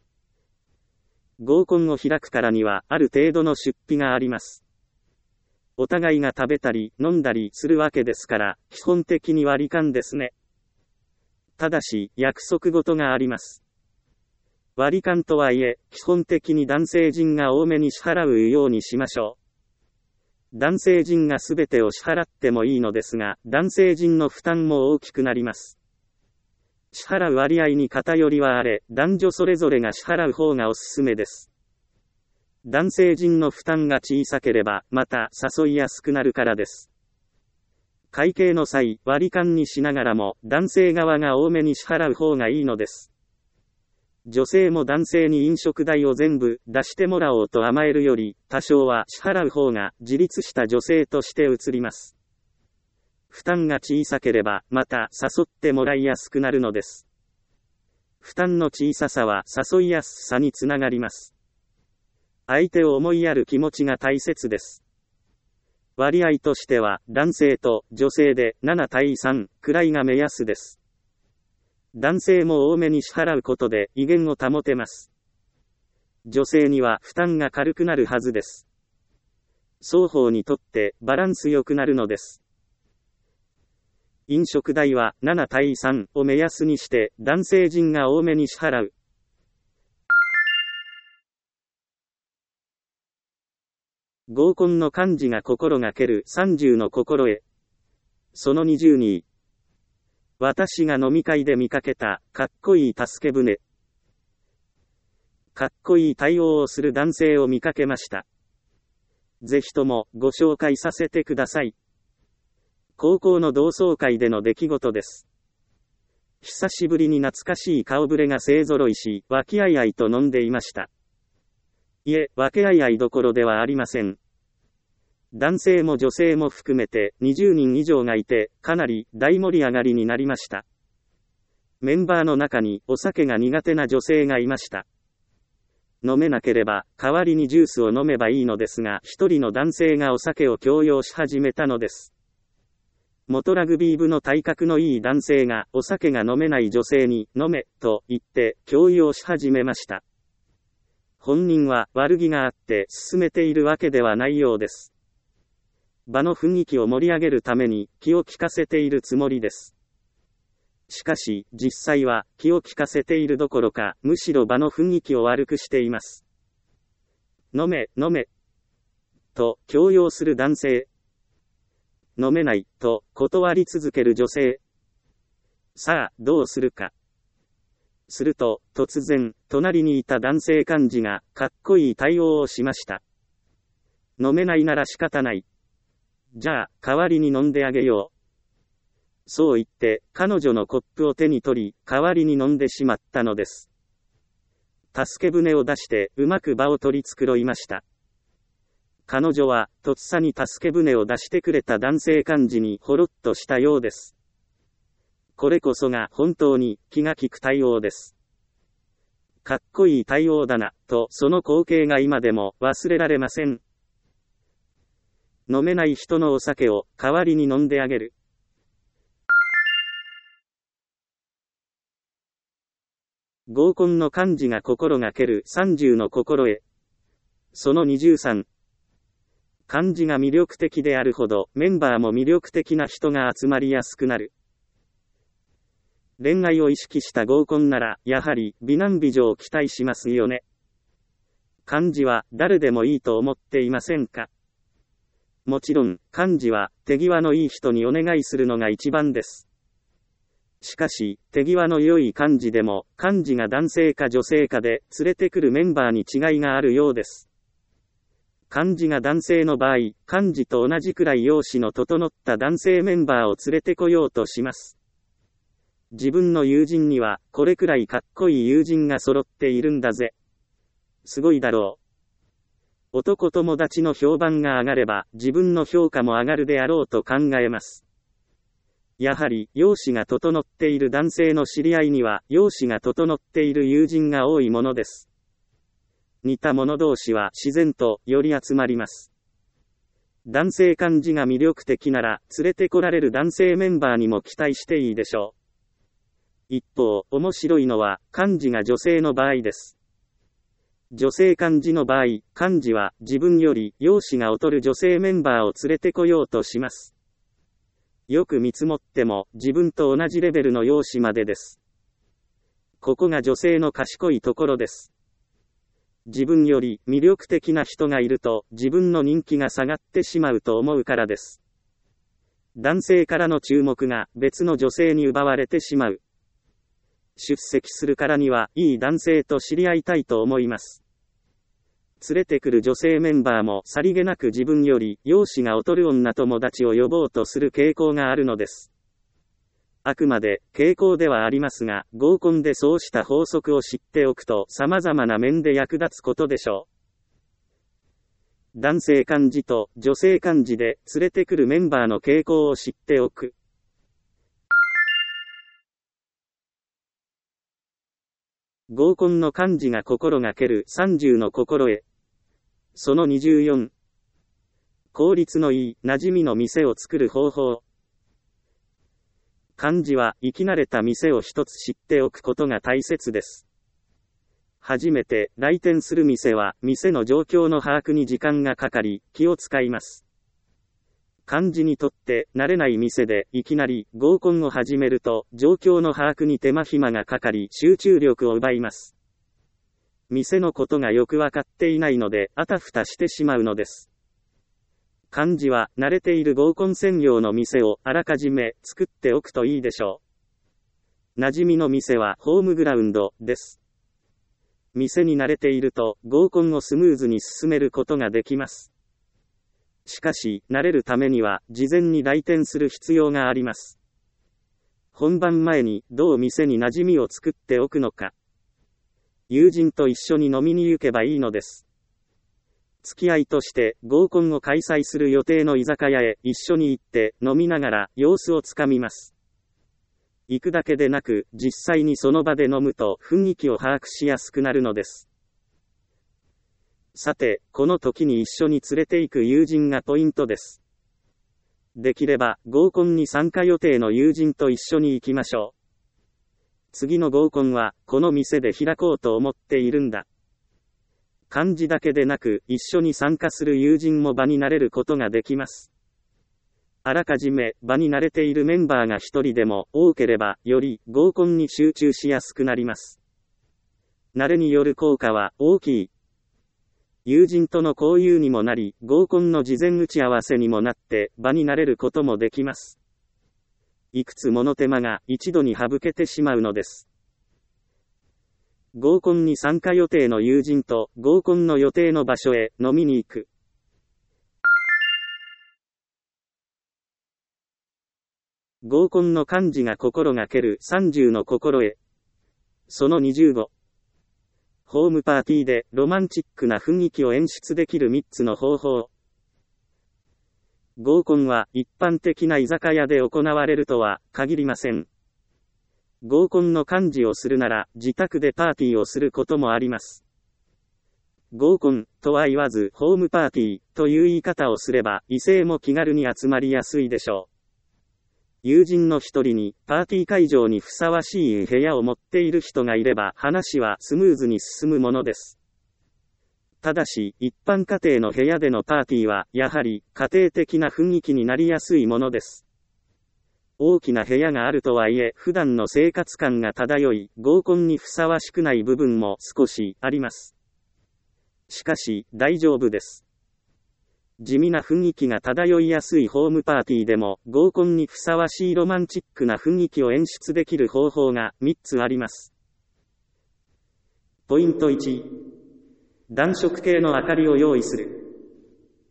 合コンを開くからには、ある程度の出費があります。お互いが食べたり、飲んだりするわけですから、基本的に割り勘ですね。ただし、約束事があります。割り勘とはいえ、基本的に男性陣が多めに支払うようにしましょう。男性陣が全てを支払ってもいいのですが、男性陣の負担も大きくなります。支払う割合に偏りはあれ、男女それぞれが支払う方がおすすめです。男性陣の負担が小さければ、また誘いやすくなるからです。会計の際、割り勘にしながらも、男性側が多めに支払う方がいいのです。女性も男性に飲食代を全部出してもらおうと甘えるより、多少は支払う方が自立した女性として移ります。負担が小さければ、また誘ってもらいやすくなるのです。負担の小ささは誘いやすさにつながります。相手を思いやる気持ちが大切です。割合としては、男性と女性でななたいさんくらいが目安です。男性も多めに支払うことで威厳を保てます。女性には負担が軽くなるはずです。双方にとってバランス良くなるのです。飲食代はななたいさんを目安にして男性陣が多めに支払う。合コンの幹事が心がけるさんじゅうの心得。そのにじゅうに。私が飲み会で見かけた、かっこいい助け舟。かっこいい対応をする男性を見かけました。ぜひともご紹介させてください。高校の同窓会での出来事です。久しぶりに懐かしい顔ぶれが勢ぞろいし、和気あいあいと飲んでいました。いえ、和気あいあいどころではありません。男性も女性も含めてにじゅうにん以上がいて、かなり大盛り上がりになりました。メンバーの中にお酒が苦手な女性がいました。飲めなければ代わりにジュースを飲めばいいのですが、一人の男性がお酒を強要し始めたのです。元ラグビー部の体格のいい男性がお酒が飲めない女性に飲めと言って強要し始めました。本人は悪気があって進めているわけではないようです。場の雰囲気を盛り上げるために気を利かせているつもりです。しかし、実際は気を利かせているどころか、むしろ場の雰囲気を悪くしています。飲め、飲め、と強要する男性。飲めない、と断り続ける女性。さあ、どうするか。すると、突然、隣にいた男性幹事が、かっこいい対応をしました。飲めないなら仕方ない。じゃあ、代わりに飲んであげよう。そう言って、彼女のコップを手に取り、代わりに飲んでしまったのです。助け舟を出して、うまく場を取り繕いました。彼女は、とっさに助け舟を出してくれた男性幹事にほろっとしたようです。これこそが本当に気が利く対応です。かっこいい対応だな、とその光景が今でも忘れられません。飲めない人のお酒を代わりに飲んであげる。合コンの幹事が心がけるさんじゅうの心得。そのにじゅうさん。幹事が魅力的であるほどメンバーも魅力的な人が集まりやすくなる。恋愛を意識した合コンなら、やはり美男美女を期待しますよね。幹事は誰でもいいと思っていませんか？もちろん、幹事は手際のいい人にお願いするのが一番です。しかし、手際の良い幹事でも、幹事が男性か女性かで連れてくるメンバーに違いがあるようです。幹事が男性の場合、幹事と同じくらい容姿の整った男性メンバーを連れてこようとします。自分の友人には、これくらいかっこいい友人が揃っているんだぜ。 すごいだろう。男友達の評判が上がれば、自分の評価も上がるであろうと考えます。やはり、容姿が整っている男性の知り合いには、容姿が整っている友人が多いものです。似た者同士は自然とより集まります。男性幹事が魅力的なら、連れてこられる男性メンバーにも期待していいでしょう。一方、面白いのは、幹事が女性の場合です。女性幹事の場合、幹事は自分より容姿が劣る女性メンバーを連れてこようとします。よく見積もっても、自分と同じレベルの容姿までです。ここが女性の賢いところです。自分より魅力的な人がいると、自分の人気が下がってしまうと思うからです。男性からの注目が別の女性に奪われてしまう。出席するからには、いい男性と知り合いたいと思います。連れてくる女性メンバーもさりげなく自分より容姿が劣る女友達を呼ぼうとする傾向があるのです。あくまで傾向ではありますが、合コンでそうした法則を知っておくと様々な面で役立つことでしょう。男性幹事と女性幹事で連れてくるメンバーの傾向を知っておく。合コンの幹事が心がけるさんじゅうの心得。そのにじゅうよん。効率のいい馴染みの店を作る方法。幹事は生き慣れた店を一つ知っておくことが大切です。初めて来店する店は店の状況の把握に時間がかかり気を使います。幹事にとって慣れない店でいきなり合コンを始めると状況の把握に手間暇がかかり集中力を奪います。店のことがよくわかっていないのであたふたしてしまうのです。幹事は慣れている合コン専用の店をあらかじめ作っておくといいでしょう。馴染みの店はホームグラウンドです。店に慣れていると合コンをスムーズに進めることができます。しかし、慣れるためには事前に来店する必要があります。本番前にどう店に馴染みを作っておくのか。友人と一緒に飲みに行けばいいのです。付き合いとして合コンを開催する予定の居酒屋へ一緒に行って飲みながら様子をつかみます。行くだけでなく実際にその場で飲むと雰囲気を把握しやすくなるのです。さて、この時に一緒に連れて行く友人がポイントです。できれば合コンに参加予定の友人と一緒に行きましょう。次の合コンはこの店で開こうと思っているんだ。幹事だけでなく一緒に参加する友人も場に慣れることができます。あらかじめ場に慣れているメンバーが一人でも多ければより合コンに集中しやすくなります。慣れによる効果は大きい。友人との交友にもなり、合コンの事前打ち合わせにもなって場に慣れることもできます。いくつもの手間が一度に省けてしまうのです。合コンに参加予定の友人と合コンの予定の場所へ飲みに行く。合コンの幹事が心がけるさんじゅうの心得。そのにじゅうご。ホームパーティーでロマンチックな雰囲気を演出できるみっつの方法。合コンは一般的な居酒屋で行われるとは限りません。合コンの幹事をするなら自宅でパーティーをすることもあります。合コンとは言わずホームパーティーという言い方をすれば異性も気軽に集まりやすいでしょう。友人の一人にパーティー会場にふさわしい部屋を持っている人がいれば話はスムーズに進むものです。ただし一般家庭の部屋でのパーティーはやはり家庭的な雰囲気になりやすいものです。大きな部屋があるとはいえ普段の生活感が漂い合コンにふさわしくない部分も少しあります。しかし大丈夫です。地味な雰囲気が漂いやすいホームパーティーでも合コンにふさわしいロマンチックな雰囲気を演出できる方法がみっつあります。ポイントいち、暖色系の明かりを用意する。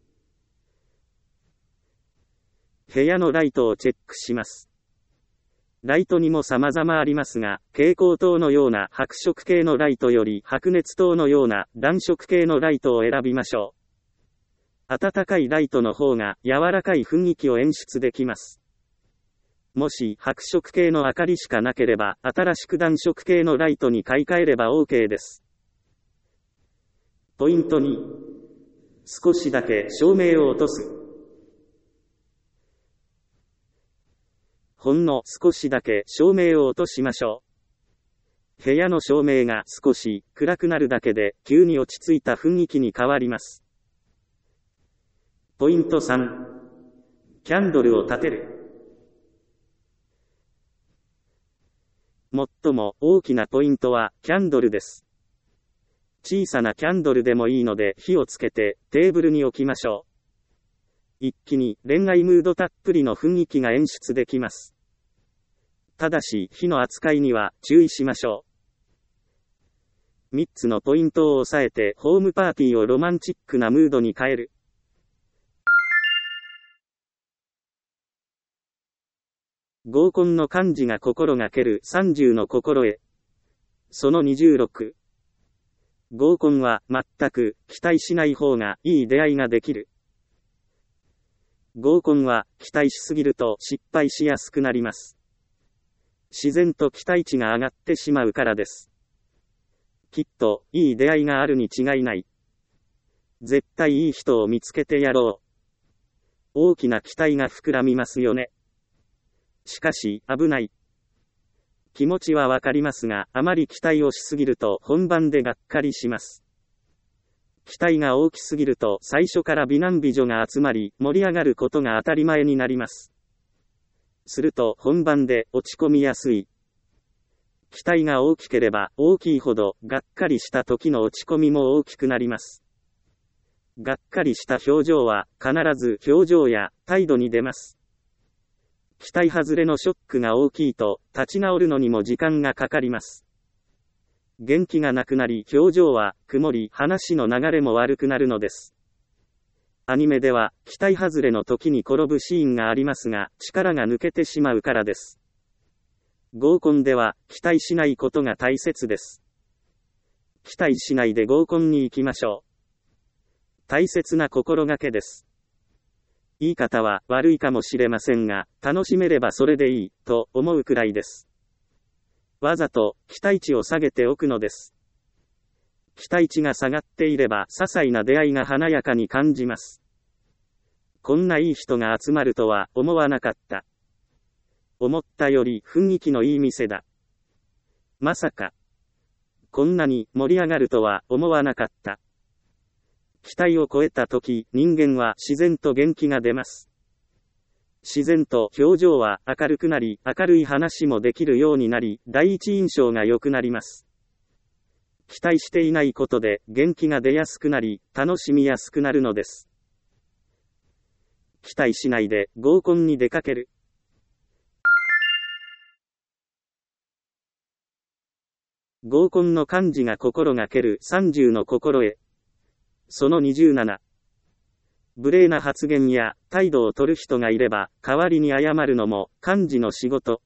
部屋のライトをチェックします。 ライトにも様々ありますが、蛍光灯のような白色系のライトより白熱灯のような暖色系のライトを選びましょう。暖かいライトの方が柔らかい雰囲気を演出できます。もし白色系の明かりしかなければ、新しく暖色系のライトに買い替えれば OK です。ポイントに、少しだけ照明を落とす。ほんの少しだけ照明を落としましょう。部屋の照明が少し暗くなるだけで急に落ち着いた雰囲気に変わります。ポイントさん、キャンドルを立てる。最も大きなポイントはキャンドルです。小さなキャンドルでもいいので火をつけてテーブルに置きましょう。一気に恋愛ムードたっぷりの雰囲気が演出できます。ただし火の扱いには注意しましょう。みっつのポイントを押さえてホームパーティーをロマンチックなムードに変える。合コンの幹事が心がけるさんじゅうの心得。そのにじゅうろく。合コンは全く期待しない方がいい出会いができる。合コンは期待しすぎると失敗しやすくなります。自然と期待値が上がってしまうからです。きっといい出会いがあるに違いない。絶対いい人を見つけてやろう。大きな期待が膨らみますよね。しかし危ない。気持ちはわかりますが、あまり期待をしすぎると本番でがっかりします。期待が大きすぎると最初から美男美女が集まり盛り上がることが当たり前になります。すると本番で落ち込みやすい。期待が大きければ大きいほどがっかりした時の落ち込みも大きくなります。がっかりした表情は必ず表情や態度に出ます。期待外れのショックが大きいと立ち直るのにも時間がかかります。元気がなくなり表情は曇り話の流れも悪くなるのです。アニメでは期待外れの時に転ぶシーンがありますが力が抜けてしまうからです。合コンでは期待しないことが大切です。期待しないで合コンに行きましょう。大切な心がけです。言い方は悪いかもしれませんが、楽しめればそれでいいと思うくらいです。わざと期待値を下げておくのです。期待値が下がっていれば些細な出会いが華やかに感じます。こんないい人が集まるとは思わなかった。思ったより雰囲気のいい店だ。まさかこんなに盛り上がるとは思わなかった。期待を超えた時、人間は自然と元気が出ます。自然と表情は明るくなり、明るい話もできるようになり、第一印象が良くなります。期待していないことで元気が出やすくなり、楽しみやすくなるのです。期待しないで合コンに出かける。合コンの幹事が心がけるさんじゅうの心得。そのにじゅうなな。無礼な発言や態度を取る人がいれば、代わりに謝るのも幹事の仕事。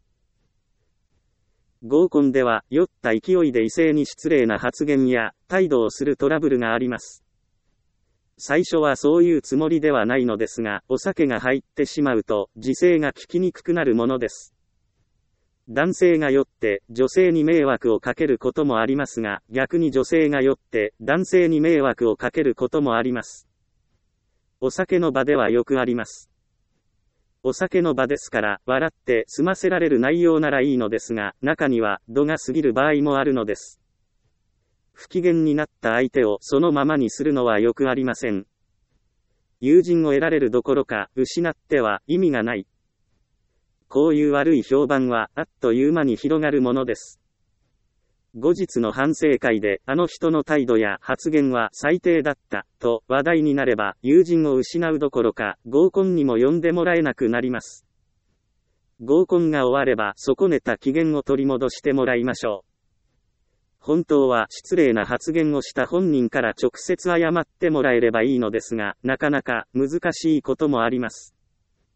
合コンでは酔った勢いで異性に失礼な発言や態度をするトラブルがあります。最初はそういうつもりではないのですが、お酒が入ってしまうと時勢が聞きにくくなるものです。男性が酔って女性に迷惑をかけることもありますが、逆に女性が酔って男性に迷惑をかけることもあります。お酒の場ではよくあります。お酒の場ですから笑って済ませられる内容ならいいのですが、中には度が過ぎる場合もあるのです。不機嫌になった相手をそのままにするのはよくありません。友人を得られるどころか失っては意味がない。こういう悪い評判はあっという間に広がるものです。後日の反省会であの人の態度や発言は最低だったと話題になれば、友人を失うどころか合コンにも呼んでもらえなくなります。合コンが終われば損ねた機嫌を取り戻してもらいましょう。本当は失礼な発言をした本人から直接謝ってもらえればいいのですが、なかなか難しいこともあります。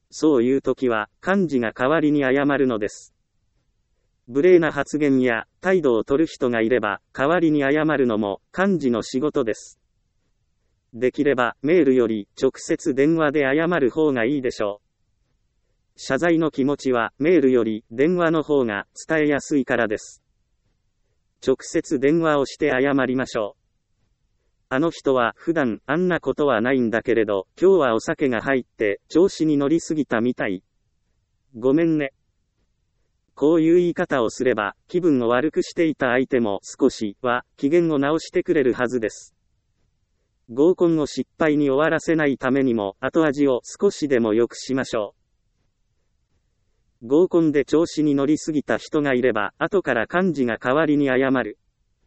そういう時は、幹事が代わりに謝るのです。無礼な発言や態度を取る人がいれば、代わりに謝るのも幹事の仕事です。できれば、メールより直接電話で謝る方がいいでしょう。謝罪の気持ちはメールより電話の方が伝えやすいからです。直接電話をして謝りましょう。あの人は普段あんなことはないんだけれど、今日はお酒が入って調子に乗りすぎたみたい。ごめんね。こういう言い方をすれば、気分を悪くしていた相手も少しは機嫌を直してくれるはずです。合コンを失敗に終わらせないためにも後味を少しでも良くしましょう。合コンで調子に乗りすぎた人がいれば、後から幹事が代わりに謝る。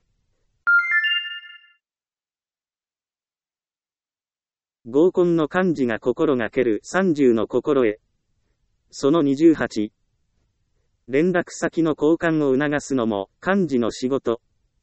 合コンの幹事が心がけるさんじゅうの心得。そのにじゅうはち。連絡先の交換を促すのも幹事の仕事。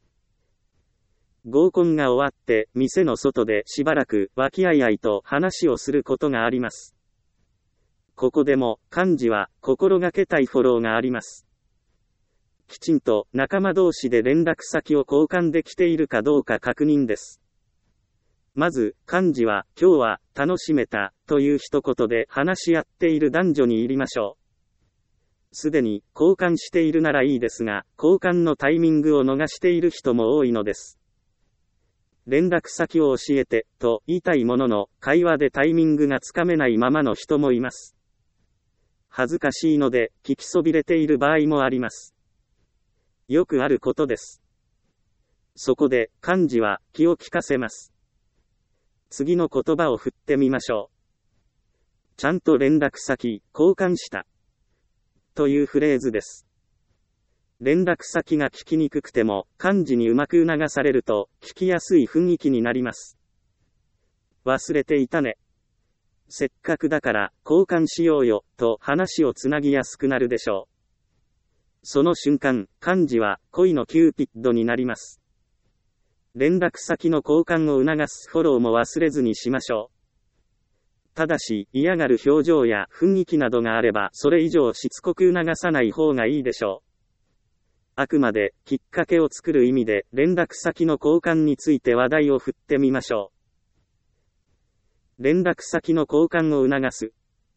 合コンが終わって店の外でしばらく和気あいあいと話をすることがあります。ここでも幹事は心がけたいフォローがあります。きちんと仲間同士で連絡先を交換できているかどうか確認です。まず、幹事は今日は楽しめたという一言で話し合っている男女に入りましょう。すでに交換しているならいいですが、交換のタイミングを逃している人も多いのです。連絡先を教えてと言いたいものの、会話でタイミングがつかめないままの人もいます。恥ずかしいので聞きそびれている場合もあります。よくあることです。そこで幹事は気を利かせます。次の言葉を振ってみましょう。ちゃんと連絡先交換したというフレーズです。連絡先が聞きにくくても幹事にうまく促されると聞きやすい雰囲気になります。忘れていたね。せっかくだから交換しようよと話をつなぎやすくなるでしょう。その瞬間、幹事は恋のキューピッドになります。連絡先の交換を促すフォローも忘れずにしましょう。ただし、嫌がる表情や雰囲気などがあれば、それ以上しつこく促さない方がいいでしょう。あくまで、きっかけを作る意味で、連絡先の交換について話題を振ってみましょう。連絡先の交換を促す。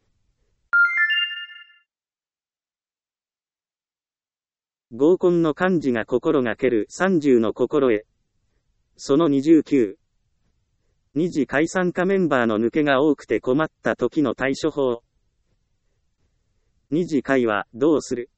合コンの幹事が心がけるさんじゅうの心得。そのにじゅうきゅう。二次会参加メンバーの抜けが多くて困った時の対処法。二次会はどうする？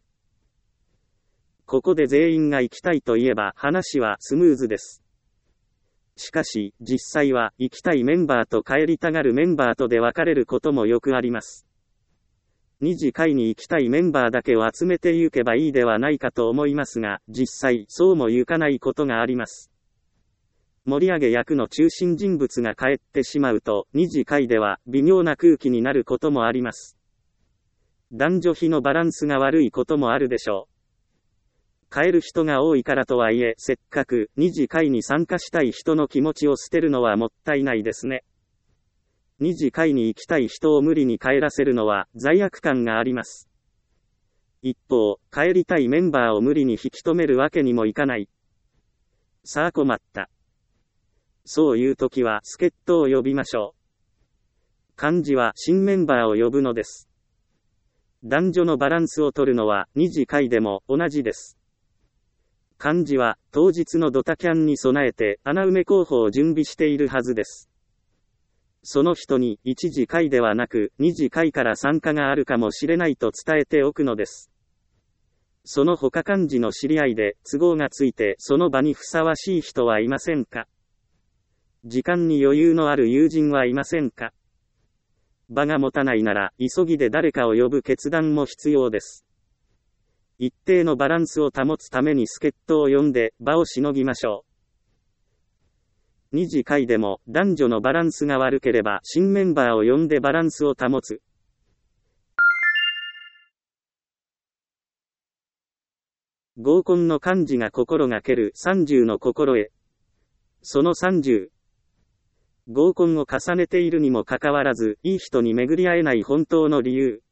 ここで全員が行きたいと言えば話はスムーズです。しかし、実際は行きたいメンバーと帰りたがるメンバーとで分かれることもよくあります。二次会に行きたいメンバーだけを集めて行けばいいではないかと思いますが、実際そうも行かないことがあります。盛り上げ役の中心人物が帰ってしまうと、二次会では微妙な空気になることもあります。男女比のバランスが悪いこともあるでしょう。帰る人が多いからとはいえ、せっかく二次会に参加したい人の気持ちを捨てるのはもったいないですね。二次会に行きたい人を無理に帰らせるのは罪悪感があります。一方、帰りたいメンバーを無理に引き止めるわけにもいかない。さあ困った。そういう時は助っ人を呼びましょう。幹事は新メンバーを呼ぶのです。男女のバランスを取るのは二次会でも同じです。幹事は当日のドタキャンに備えて穴埋め候補を準備しているはずです。その人に一次会ではなく二次会から参加があるかもしれないと伝えておくのです。その他幹事の知り合いで都合がついてその場にふさわしい人はいませんか？時間に余裕のある友人はいませんか？場が持たないなら急ぎで誰かを呼ぶ決断も必要です。一定のバランスを保つために助っ人を呼んで場をしのぎましょう。二次会でも男女のバランスが悪ければ新メンバーを呼んでバランスを保つ。合コンの幹事が心がけるさんじゅうの心得。そのさんじゅう。 合コンを重ねているにもかかわらず、いい人に巡り合えない本当の理由。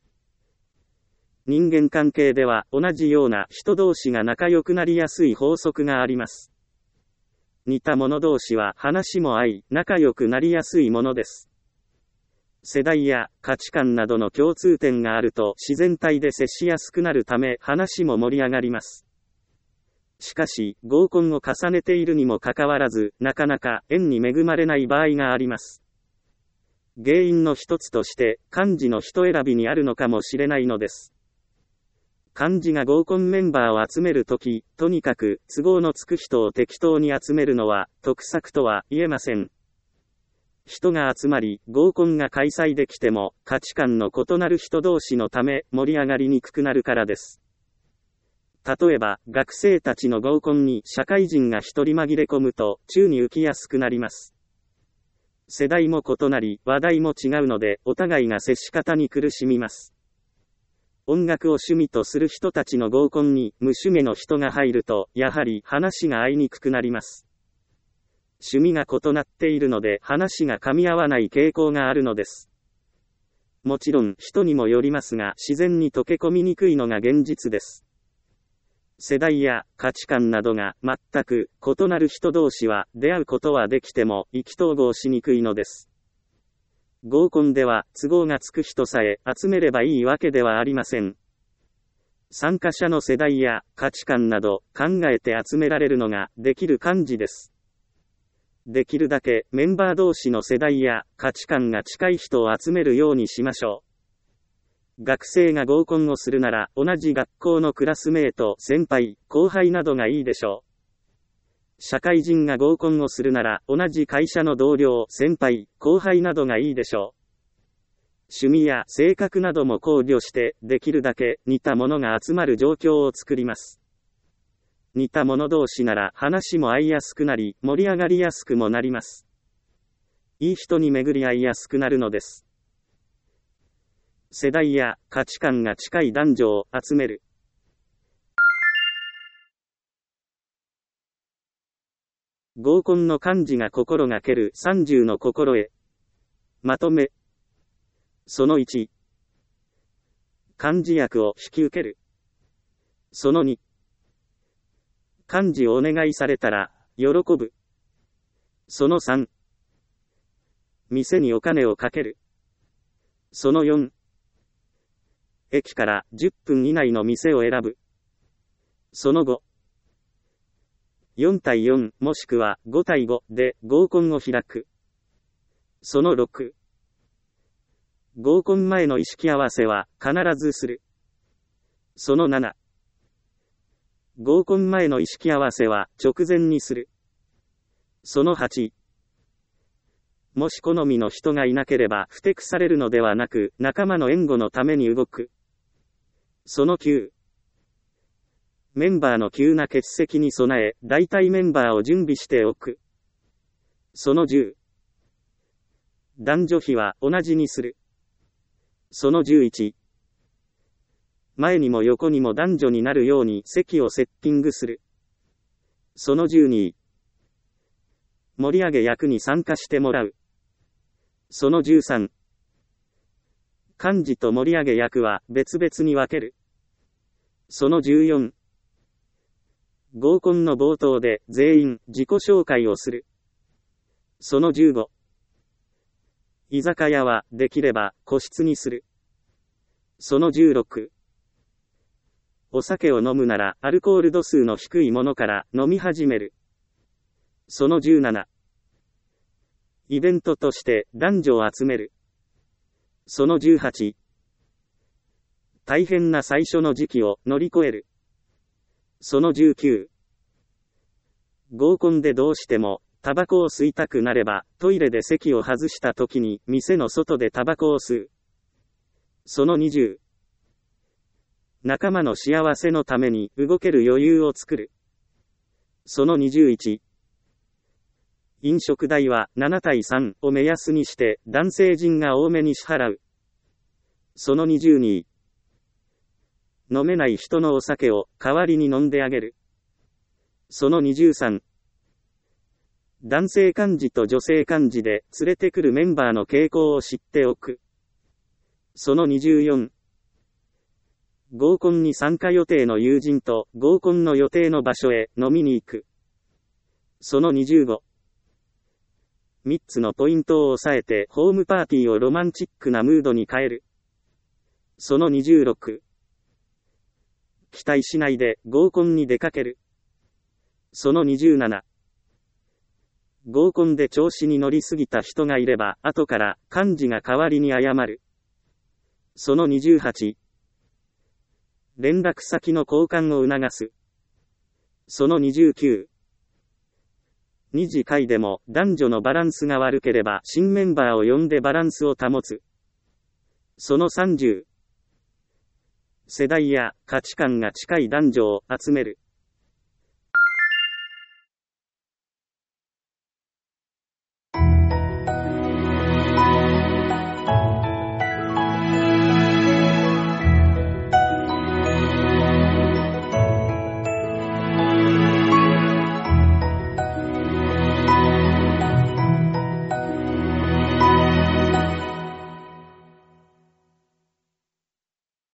人間関係では、同じような人同士が仲良くなりやすい法則があります。似た者同士は話も合い、仲良くなりやすいものです。世代や価値観などの共通点があると自然体で接しやすくなるため話も盛り上がります。しかし、合コンを重ねているにもかかわらず、なかなか縁に恵まれない場合があります。原因の一つとして、幹事の人選びにあるのかもしれないのです。幹事が合コンメンバーを集めるとき、とにかく都合のつく人を適当に集めるのは得策とは言えません。人が集まり、合コンが開催できても、価値観の異なる人同士のため盛り上がりにくくなるからです。例えば、学生たちの合コンに社会人が一人紛れ込むと、宙に浮きやすくなります。世代も異なり、話題も違うので、お互いが接し方に苦しみます。音楽を趣味とする人たちの合コンに無趣味の人が入ると、やはり話が合いにくくなります。趣味が異なっているので話が噛み合わない傾向があるのです。もちろん人にもよりますが、自然に溶け込みにくいのが現実です。世代や価値観などが全く異なる人同士は出会うことはできても意気投合しにくいのです。合コンでは都合がつく人さえ集めればいいわけではありません。参加者の世代や価値観など考えて集められるのができる幹事です。できるだけメンバー同士の世代や価値観が近い人を集めるようにしましょう。学生が合コンをするなら同じ学校のクラスメート、先輩、後輩などがいいでしょう。社会人が合コンをするなら同じ会社の同僚、先輩、後輩などがいいでしょう。趣味や性格なども考慮してできるだけ似たものが集まる状況を作ります。似た者同士なら話も合いやすくなり盛り上がりやすくもなります。いい人に巡り合いやすくなるのです。世代や価値観が近い男女を集める。合コンの幹事が心がけるさんじゅうの心得。まとめ。そのいち。幹事役を引き受ける。そのに。幹事をお願いされたら、喜ぶ。そのさん。店にお金をかける。そのよん。駅からじゅっぷん以内の店を選ぶ。そのご。よん対よんもしくはご対ごで合コンを開く。そのろく。合コン前の意識合わせは必ずする。そのなな。合コン前の意識合わせは直前にする。そのはち。もし好みの人がいなければふてくされるのではなく仲間の援護のために動く。そのきゅう。メンバーの急な欠席に備え代替メンバーを準備しておく。そのじゅう。男女比は同じにする。そのじゅういち。前にも横にも男女になるように席をセッティングする。そのじゅうに。盛り上げ役に参加してもらう。そのじゅうさん。幹事と盛り上げ役は別々に分ける。そのじゅうよん。合コンの冒頭で全員自己紹介をする。そのじゅうご。居酒屋はできれば個室にする。そのじゅうろく。お酒を飲むならアルコール度数の低いものから飲み始める。そのじゅうなな。イベントとして男女を集める。そのじゅうはち。大変な最初の時期を乗り越える。そのじゅうきゅう。合コンでどうしてもタバコを吸いたくなればトイレで席を外した時に店の外でタバコを吸う。そのにじゅう。仲間の幸せのために動ける余裕を作る。そのにじゅういち。飲食代はなな対さんを目安にして男性陣が多めに支払う。そのにじゅうに。飲めない人のお酒を代わりに飲んであげる。そのにじゅうさん。 男性幹事と女性幹事で連れてくるメンバーの傾向を知っておく。そのにじゅうよん。合コンに参加予定の友人と合コンの予定の場所へ飲みに行く。そのにじゅうご。みっつのポイントを抑えてホームパーティーをロマンチックなムードに変える。そのにじゅうろく。期待しないで合コンに出かける。そのにじゅうなな。合コンで調子に乗りすぎた人がいれば後から幹事が代わりに謝る。そのにじゅうはち。連絡先の交換を促す。そのにじゅうきゅう。二次会でも男女のバランスが悪ければ新メンバーを呼んでバランスを保つ。そのさんじゅう。世代や価値観が近い男女を集める。